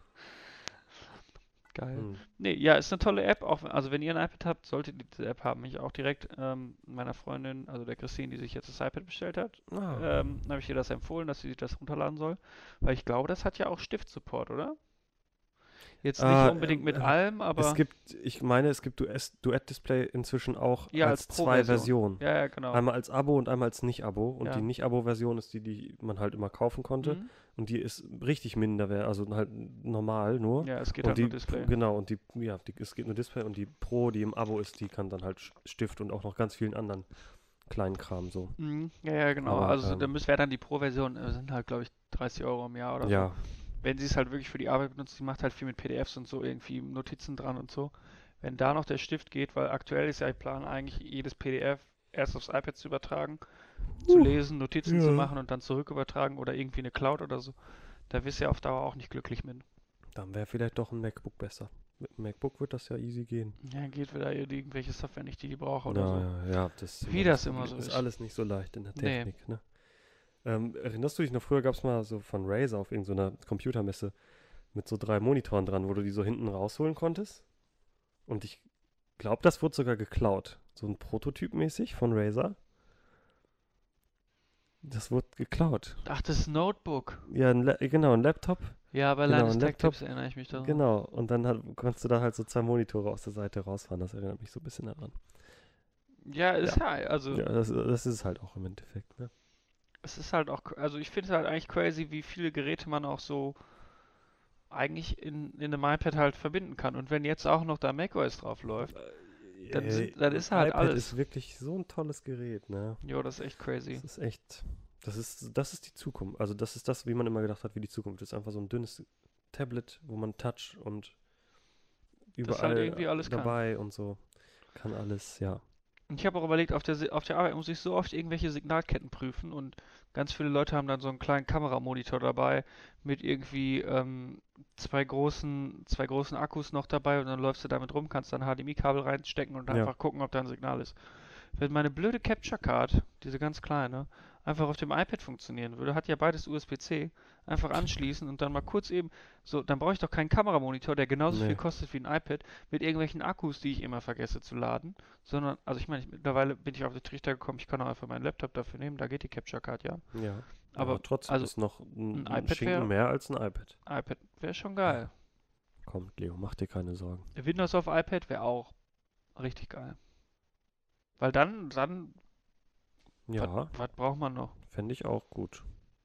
Geil. Hm. Nee, ja, ist eine tolle App. Auch, also wenn ihr ein iPad habt, solltet ihr diese App haben. Ich auch direkt ähm, meiner Freundin, also der Christine, die sich jetzt das iPad bestellt hat, Ah. ähm, habe ich ihr das empfohlen, dass sie sich das runterladen soll. Weil ich glaube, das hat ja auch Stift-Support, oder? Jetzt nicht Ah, unbedingt ähm, mit äh, allem, aber Es gibt, ich meine, es gibt Duet- Duett-Display inzwischen auch ja, als als zwei Pro-Version. Versionen. Ja, ja, genau. Einmal als Abo und einmal als Nicht-Abo. Und Ja. die Nicht-Abo-Version ist die, die man halt immer kaufen konnte. Mhm. Und die ist richtig minderwertig, also halt normal nur. Ja, es geht Und halt die, nur Display. genau, und die, ja, die, es geht nur Display und die Pro, die im Abo ist, die kann dann halt Sch- Stift und auch noch ganz vielen anderen kleinen Kram so. Mhm. Ja, ja, genau. Aber, Also ähm, da wäre dann die Pro-Version, äh, sind halt, glaube ich, dreißig Euro im Jahr oder so. Ja, Wenn sie es halt wirklich für die Arbeit benutzt, die macht halt viel mit P D Fs und so, irgendwie Notizen dran und so. Wenn da noch der Stift geht, weil aktuell ist ja ich Plan eigentlich jedes P D F erst aufs iPad zu übertragen, zu Uh, lesen, Notizen zu ja. machen und dann zurück übertragen oder irgendwie eine Cloud oder so. Da wirst du ja auf Dauer auch nicht glücklich mit. dann wäre vielleicht doch ein MacBook besser. Mit dem MacBook wird das ja easy gehen. Ja, geht wieder irgendwelche Software nicht, die ich brauche oder Ja, so. ja, ja, das ist Wie immer das das immer Problem. so ist ist. alles nicht so leicht in der Nee. Technik, ne? Ähm, erinnerst du dich noch, früher gab es mal so von Razer auf irgendeiner Computermesse mit so drei Monitoren dran, wo du die so hinten rausholen konntest? Und ich glaube, das wurde sogar geklaut. So ein Prototyp mäßig von Razer. Das wurde geklaut. Ach, das Notebook. Ja, ein La genau, ein Laptop. Ja, bei Genau, Linus ein Tech Laptop. Tips erinnere ich mich daran. Genau. Und dann hat, konntest du da halt so zwei Monitore aus der Seite rausfahren. Das erinnert mich so ein bisschen daran. Ja, ist ja, also Ja, das, das ist es halt auch im Endeffekt, ne? es ist halt auch, also ich finde es halt eigentlich crazy, wie viele Geräte man auch so eigentlich in, in einem iPad halt verbinden kann. Und wenn jetzt auch noch da macOS drauf läuft, Dann Äh, sind- dann das ist halt iPad alles. ist wirklich so ein tolles Gerät, ne? jo, das ist echt crazy. Das ist echt, das ist, das ist die Zukunft. Also das ist das, wie man immer gedacht hat, wie die Zukunft ist. Einfach so ein dünnes Tablet, wo man Touch und halt überall irgendwie alles kann. dabei und so. Kann alles, ja. Und ich habe auch überlegt, auf der, Si- auf der Arbeit muss ich so oft irgendwelche Signalketten prüfen und ganz viele Leute haben dann so einen kleinen Kameramonitor dabei mit irgendwie ähm, zwei großen, zwei großen Akkus noch dabei und dann läufst du damit rum, kannst dann H D M I-Kabel reinstecken und Ja. einfach gucken, ob da ein Signal ist. Wenn meine blöde Capture Card, diese ganz kleine, einfach auf dem iPad funktionieren würde. Hat ja beides U S B-C. Einfach anschließen und dann mal kurz eben, so, dann brauche ich doch keinen Kameramonitor, der genauso viel Nee. kostet wie ein iPad, mit irgendwelchen Akkus, die ich immer vergesse zu laden, sondern, also ich meine, ich, mittlerweile bin ich auf den Trichter gekommen, ich kann auch einfach meinen Laptop dafür nehmen, da geht die Capture Card ja. Ja. Aber, Aber trotzdem also, ist noch ein, ein ein iPad Schinken wäre, mehr als ein iPad. iPad wäre schon geil. Komm, Leo, mach dir keine Sorgen. Windows auf iPad wäre auch richtig geil. Weil dann, dann, Ja, was braucht man noch? fände ich auch gut.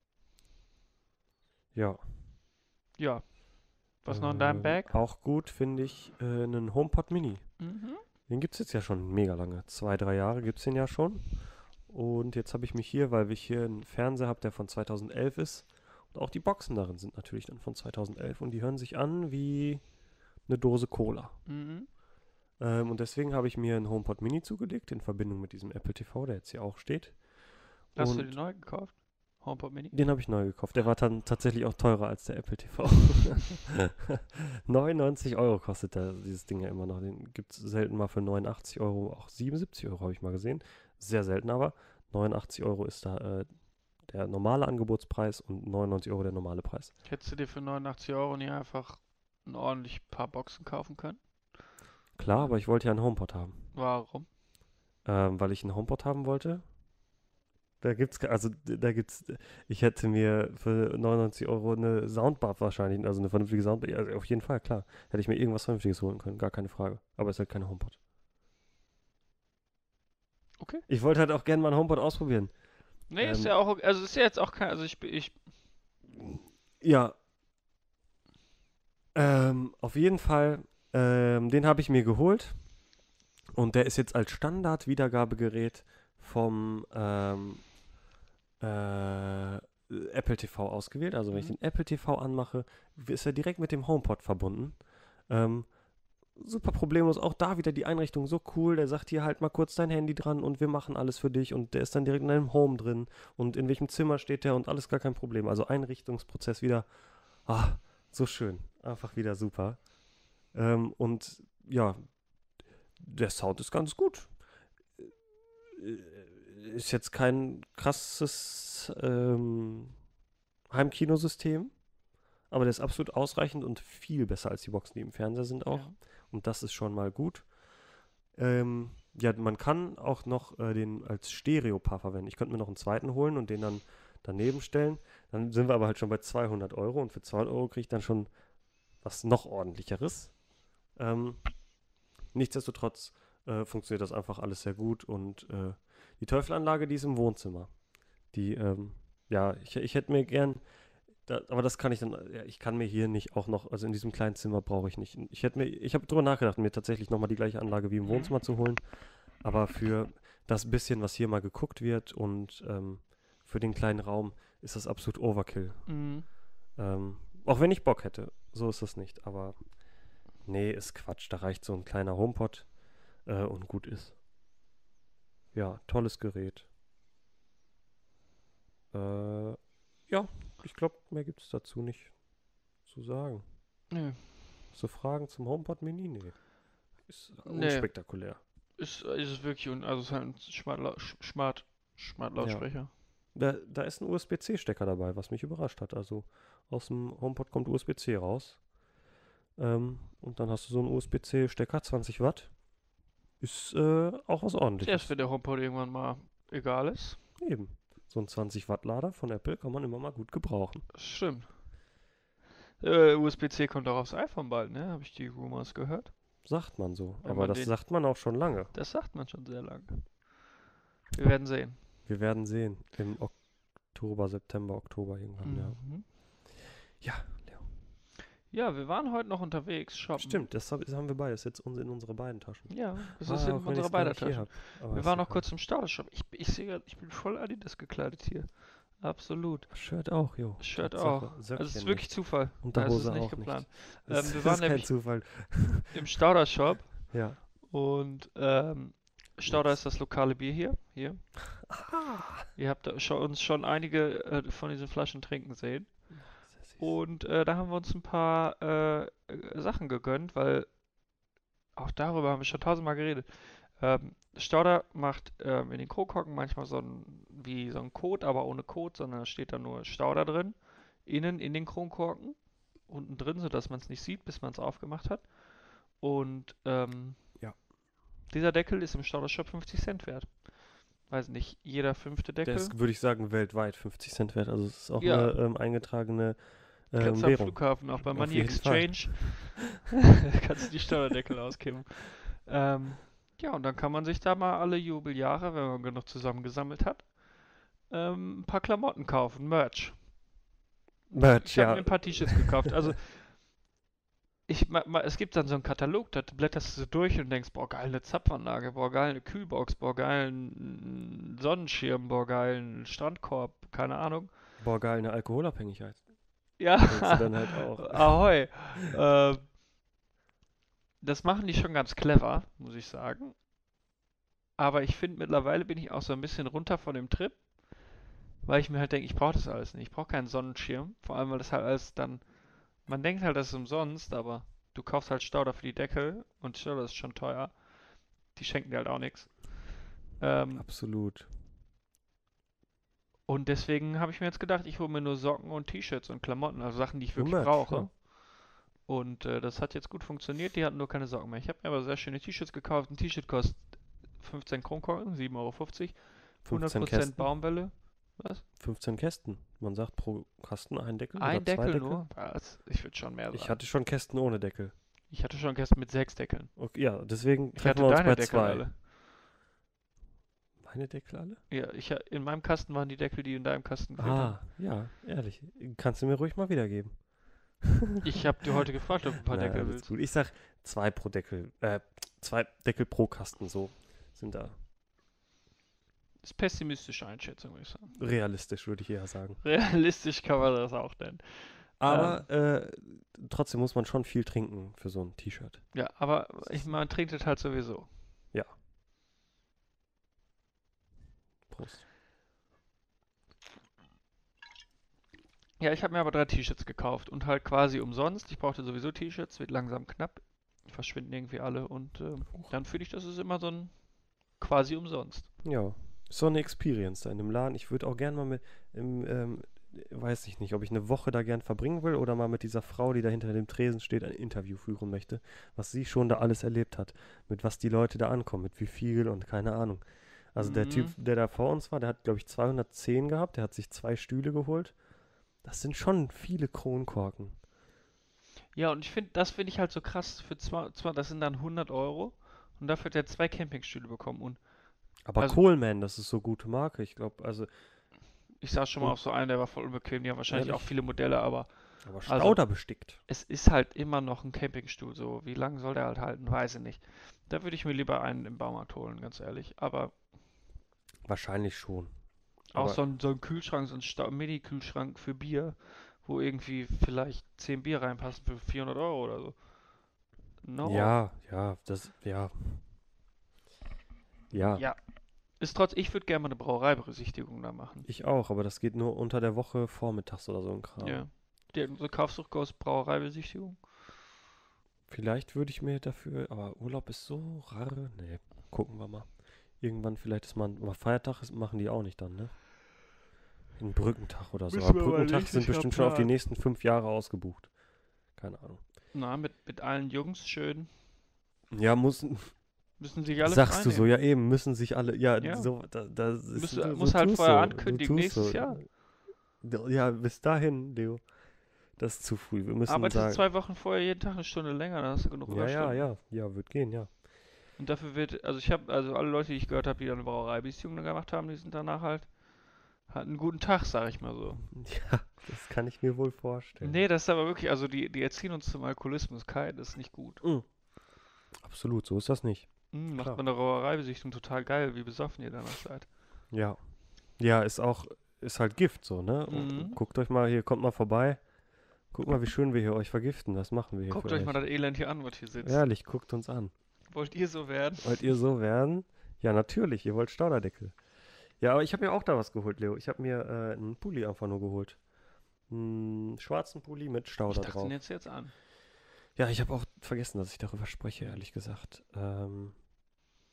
Ja. Ja. Was noch in deinem Ähm, Bag? auch gut finde ich äh, einen HomePod Mini. Mhm. Den gibt es jetzt ja schon mega lange. Zwei, drei Jahre gibt es den ja schon. Und jetzt habe ich mich hier, weil ich hier einen Fernseher habe, der von zweitausendelf ist. Und auch die Boxen darin sind natürlich dann von zweitausendelf. Und die hören sich an wie eine Dose Cola. Mhm. Ähm, und deswegen habe ich mir einen HomePod Mini zugelegt in Verbindung mit diesem Apple T V, der jetzt hier auch steht. Hast du Und den neu gekauft? HomePod Mini? den habe ich neu gekauft. Der war dann tatsächlich auch teurer als der Apple T V. neunundneunzig Euro kostet der, dieses Ding ja immer noch. Den gibt es selten mal für neunundachtzig Euro. Auch siebenundsiebzig Euro habe ich mal gesehen. Sehr selten aber. neunundachtzig Euro ist da äh, der normale Angebotspreis und neunundneunzig Euro der normale Preis. Hättest du dir für neunundachtzig Euro nicht einfach ein ordentlich paar Boxen kaufen können? Klar, aber ich wollte ja einen HomePod haben. Warum? Ähm, weil ich einen HomePod haben wollte. Da gibt's, ke- also d- da gibt's, ich hätte mir für neunundneunzig Euro eine Soundbar wahrscheinlich, also eine vernünftige Soundbar, ja, also auf jeden Fall, klar. Hätte ich mir irgendwas Vernünftiges holen können, gar keine Frage. Aber es ist halt keine HomePod. Okay. Ich wollte halt auch gerne mal einen HomePod ausprobieren. Nee, ist Ähm, ja auch, okay. Also ist ja jetzt auch kein, also ich, ich, Ja, ähm, auf jeden Fall, ähm, den habe ich mir geholt und der ist jetzt als Standard-Wiedergabegerät vom ähm, äh, Apple T V ausgewählt. Also wenn ich Mhm. den Apple T V anmache, ist er direkt mit dem HomePod verbunden. Ähm, super problemlos. Auch da wieder die Einrichtung so cool. Der sagt hier halt mal kurz dein Handy dran und wir machen alles für dich. Und der ist dann direkt in deinem Home drin. Und in welchem Zimmer steht der und alles gar kein Problem. Also Einrichtungsprozess wieder, ah, so schön. Einfach wieder super. Ähm, und ja, der Sound ist ganz gut. Äh, Ist jetzt kein krasses ähm, Heimkinosystem, aber der ist absolut ausreichend und viel besser als die Boxen, die im Fernseher sind auch. Ja. Und das ist schon mal gut. Ähm, ja, man kann auch noch äh, den als Stereo-Paar verwenden. Ich könnte mir noch einen zweiten holen und den dann daneben stellen. Dann sind wir aber halt schon bei zweihundert Euro und für zweihundert Euro kriege ich dann schon was noch ordentlicheres. Ähm, nichtsdestotrotz äh, funktioniert das einfach alles sehr gut und äh, die Teufelanlage, die ist im Wohnzimmer. Die, ähm, ja, ich, ich hätte mir gern, da, aber das kann ich dann, ja, ich kann mir hier nicht auch noch, also in diesem kleinen Zimmer brauche ich nicht. Ich hätte mir, ich habe drüber nachgedacht, mir tatsächlich nochmal die gleiche Anlage wie im Mhm. Wohnzimmer zu holen, aber für das bisschen, was hier mal geguckt wird und ähm, für den kleinen Raum ist das absolut Overkill. Mhm. Ähm, auch wenn ich Bock hätte, so ist das nicht, aber nee, ist Quatsch, da reicht so ein kleiner HomePod äh, und gut ist. Ja, tolles Gerät. Äh, ja, ich glaube, mehr gibt es dazu nicht zu sagen. Nö. So Fragen zum HomePod Mini? Nee. Ist Nee. unspektakulär. Ist, ist es wirklich, un, also es ist halt ein Smart, Lau- Sch- Smart, Smart Lautsprecher. Da, da ist ein U S B-C-Stecker dabei, was mich überrascht hat. Also aus dem HomePod kommt U S B-C raus. Ähm, und dann hast du so einen U S B-C-Stecker, zwanzig Watt. Ist äh, auch was Erst ordentliches. wenn der HomePod irgendwann mal egal ist. Eben. So ein zwanzig Watt Lader von Apple kann man immer mal gut gebrauchen. Das stimmt. Äh, U S B-C kommt auch aufs iPhone bald, ne? Habe ich die Rumors gehört. Sagt man so. Wenn Aber man das den- sagt man auch schon lange. Das sagt man schon sehr lange. Wir werden sehen. Wir werden sehen. Im Oktober, September, Oktober irgendwann, ja. Mhm. Ja, Leo. Ja, wir waren heute noch unterwegs shoppen. Stimmt, das, hab, das haben wir beide. Das ist jetzt uns in unsere beiden Taschen. Ja, das Ah, ist in auch wenn unserer ich's gar beider nicht hier Taschen. hab. Aber Wir ist waren noch egal. kurz im Staudershop. Ich, ich sehe grad, ich bin voll Adidas gekleidet hier. Absolut. Shirt auch, jo. Shirt Tatsache. auch. Also es ist Söckchen wirklich nicht. Zufall. Unterhose es ist nicht auch geplant. nicht. Ähm, Das, wir das waren ist kein nämlich Zufall. im Staudershop Ja. und ähm, Stauder Ups. ist das lokale Bier hier. Hier. Ihr habt da schon, uns schon einige äh, von diesen Flaschen trinken sehen. Sehr süß. Und äh, da haben wir uns ein paar äh, äh, Sachen gegönnt, weil auch darüber haben wir schon tausendmal geredet. Ähm, Stauder macht ähm, in den Kronkorken manchmal so ein, wie so ein Kot, aber ohne Kot, sondern da steht da nur Stauder drin. Innen in den Kronkorken, unten drin, sodass man es nicht sieht, bis man es aufgemacht hat. Und ähm, Ja. dieser Deckel ist im Stauder-Shop fünfzig Cent wert. Weiß nicht, jeder fünfte Der Deckel. ist, würde ich sagen, weltweit fünfzig Cent wert. Also es ist auch Ja. eine ähm, eingetragene ähm, Kannst du am Währung. Flughafen, auch bei Auf Money jeden Fall. Exchange, kannst du die Steuerdeckel ausgeben. Ähm, ja, und dann kann man sich da mal alle Jubeljahre, wenn man genug zusammengesammelt hat, ähm, ein paar Klamotten kaufen, Merch. Merch, Ich habe mir ja. ein paar T-Shirts gekauft. Also, ich, ma, ma, es gibt dann so einen Katalog, da blätterst du so durch und denkst, boah, geil, eine Zapfanlage, boah, geil, eine Kühlbox, boah, geil, ein Sonnenschirm, boah, geil, ein Strandkorb, keine Ahnung. Boah, geil, eine Alkoholabhängigkeit. Ja, Denkst du dann halt auch. ahoi. Äh, das machen die schon ganz clever, muss ich sagen. Aber ich finde, mittlerweile bin ich auch so ein bisschen runter von dem Trip, weil ich mir halt denke, ich brauche das alles nicht. Ich brauche keinen Sonnenschirm. Vor allem, weil das halt alles dann, man denkt halt, das ist umsonst, aber du kaufst halt Stauder für die Deckel und Stauder ist schon teuer. Die schenken dir halt auch nichts. Ähm, Absolut. und deswegen habe ich mir jetzt gedacht, ich hole mir nur Socken und T-Shirts und Klamotten, also Sachen, die ich Nur wirklich Merch, brauche. ja. Und äh, das hat jetzt gut funktioniert. Die hatten nur keine Socken mehr. Ich habe mir aber sehr schöne T-Shirts gekauft. Ein T-Shirt kostet fünfzehn Kronkorken, sieben Euro fünfzig. hundert fünfzehn Prozent Kästen. Baumwolle. Was? fünfzehn Kästen. Man sagt pro Kasten ein Deckel oder Ein zwei Deckel Deckel. nur? Was? Ich würde schon mehr sagen. Ich hatte schon Kästen ohne Deckel. Ich hatte schon Kästen mit sechs Deckeln. Okay, ja, deswegen Ich treffen hatte wir uns deine bei Deckel zwei. alle. Meine Deckel alle? Ja, ich, ha- in meinem Kasten waren die Deckel, die in deinem Kasten gefehlt haben. Ah, ja, ehrlich. Kannst du mir ruhig mal wiedergeben. Ich habe dir heute gefragt, ob du ein paar Na, Deckel alles willst. gut. Ich sag zwei pro Deckel, äh, zwei Deckel pro Kasten, so sind da. Ist pessimistische Einschätzung, würde ich sagen. Realistisch, würde ich eher sagen. Realistisch kann man das auch nennen. Aber äh, trotzdem muss man schon viel trinken für so ein T-Shirt. Ja, aber ich, man trinkt es halt sowieso. Prost. Ja, ich habe mir aber drei T-Shirts gekauft und halt quasi umsonst. Ich brauchte sowieso T-Shirts, wird langsam knapp. Verschwinden irgendwie alle und äh, dann finde ich, das ist immer so ein quasi umsonst. Ja, so eine Experience da in dem Laden. Ich würde auch gern mal mit, im, ähm, weiß ich nicht, ob ich eine Woche da gern verbringen will oder mal mit dieser Frau, die da hinter dem Tresen steht, ein Interview führen möchte, was sie schon da alles erlebt hat, mit was die Leute da ankommen, mit wie viel und keine Ahnung. Also der Typ, Mhm. der da vor uns war, der hat, glaube ich, zweihundertzehn gehabt, der hat sich zwei Stühle geholt. Das sind schon viele Kronkorken. Ja, und ich finde, das finde ich halt so krass. Für zwar, zwar, das sind dann hundert Euro und dafür hat er zwei Campingstühle bekommen. Und Aber Also- Coleman, das ist so gute Marke, ich glaube, also, ich saß schon mal Und- auf so einen, der war voll unbequem. Die haben wahrscheinlich Ehrlich? auch viele Modelle, aber aber Also- Stauder bestickt. es ist halt immer noch ein Campingstuhl. So, wie lange soll der halt halten? Weiß ich nicht. Da würde ich mir lieber einen im Baumarkt holen, ganz ehrlich. Aber Wahrscheinlich schon. auch Aber- so ein, so ein Kühlschrank, so ein Sta- Mini-Kühlschrank für Bier, wo irgendwie vielleicht zehn Bier reinpassen für vierhundert Euro oder so. No. Ja, ja, das, ja. Ja, Ja. Ist trotz, ich würde gerne mal eine Brauereibesichtigung da machen. ich auch, aber das geht nur unter der Woche vormittags oder so ein Kram. Ja. Die Kaufsucht Brauereibesichtigung. Vielleicht würde ich mir dafür, aber Urlaub ist so rar. Nee, gucken wir mal. Irgendwann vielleicht ist man, aber Feiertag ist, machen die auch nicht dann, ne? Ein Brückentag oder so. Müssen Aber wir mal Brückentag richtig sind bestimmt schon auf die planen. nächsten fünf Jahre ausgebucht. Keine Ahnung. Na, mit, mit allen Jungs schön. Ja, muss, Müssen sich alle sagst du so, freinehmen. ja eben, müssen sich alle, ja, Ja. so, da, da ist, Müsst- so, muss so halt tust vorher so, ankündigen, du tust nächstes so. Jahr. Ja, bis dahin, Leo. Das ist zu früh. Wir müssen Arbeitest sagen. zwei Wochen vorher jeden Tag eine Stunde länger, dann hast du genug Ja, ja, Überstunden. ja, ja, wird gehen, ja. Und dafür wird, also ich habe, also alle Leute, die ich gehört habe, die dann eine Brauereibesichtigung gemacht haben, die sind danach halt, hatten einen guten Tag, sag ich mal so. Ja, das kann ich mir wohl vorstellen. Nee, das ist aber wirklich, also die, die erziehen uns zum Alkoholismus. Kai, das ist nicht gut. Mhm. Absolut, so ist das nicht. Hm, macht Klar. man eine Brauereibesichtigung total geil, wie besoffen ihr danach seid. Ja. Ja, ist auch, ist halt Gift so, ne? Und Mhm. guckt euch mal, hier kommt mal vorbei. Guckt mal, wie schön wir hier euch vergiften. Was machen wir hier Guckt für euch mal das Elend hier an, was hier sitzt. Ehrlich, guckt uns an. Wollt ihr so werden? Wollt ihr so werden? Ja, natürlich, ihr wollt Stauderdeckel. Ja, aber ich habe mir auch da was geholt, Leo. Ich habe mir äh, einen Pulli einfach nur geholt. Einen schwarzen Pulli mit Ich Stauder dachte drauf. ihn jetzt jetzt an. Ja, ich habe auch vergessen, dass ich darüber spreche, ehrlich gesagt. Ähm,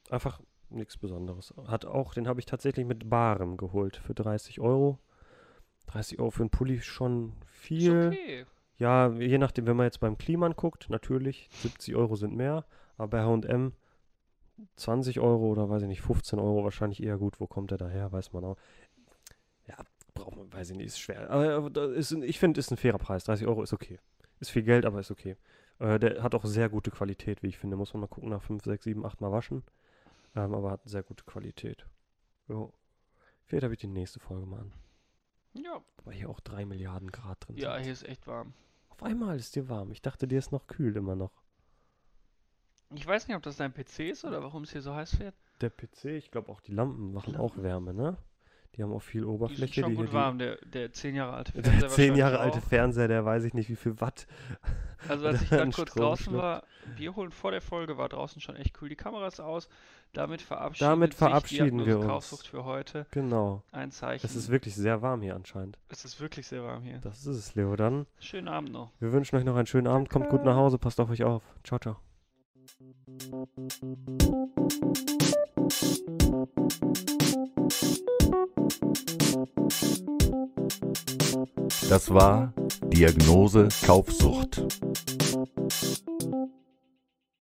Einfach nichts Besonderes. Hat auch, den habe ich tatsächlich mit Barem geholt für dreißig Euro. dreißig Euro für einen Pulli schon viel. Ist okay. Ja, je nachdem, wenn man jetzt beim Kliman guckt, natürlich, siebzig Euro sind mehr, aber bei H und M zwanzig Euro oder weiß ich nicht, fünfzehn Euro wahrscheinlich eher gut. Wo kommt der daher, weiß man auch. Ja, braucht man, weiß ich nicht, ist schwer. Aber da ist, ein- ich finde, ist ein fairer Preis. dreißig Euro ist okay. Ist viel Geld, aber ist okay. Äh, der hat auch sehr gute Qualität, wie ich finde. Muss man mal gucken, nach fünf, sechs, sieben, acht Mal waschen. Ähm, aber hat sehr gute Qualität. Jo. Vielleicht habe ich die nächste Folge mal an. Ja. Weil hier auch drei Milliarden Grad drin Ja, sind. hier ist echt warm. Auf einmal ist dir warm. Ich dachte, dir ist noch kühl immer noch. Ich weiß nicht, ob das dein P C ist oder warum es hier so heiß wird. Der P C, ich glaube auch die Lampen machen auch Wärme, ne? Die haben auch viel Die sind Oberfläche. schon die gut hier warm. Der, der zehn Jahre alte die, Fernseher der zehn Jahre wahrscheinlich alte auch. Fernseher, der weiß ich nicht, wie viel Watt. Also als ich der dann an kurz Strom draußen schluckt. war, wir holen vor der Folge, war draußen schon echt cool. Die Kamera ist aus. Damit verabschieden, Damit sich verabschieden wir Diagnose uns. Kaufsucht für heute. Genau. Ein Zeichen. Es ist wirklich sehr warm hier anscheinend. Es ist wirklich sehr warm hier. Das ist es, Leo. Dann, Schönen Abend noch. wir wünschen euch noch einen schönen Abend. Kommt gut nach Hause, passt auf euch auf. Ciao, ciao. Das war Diagnose Kaufsucht.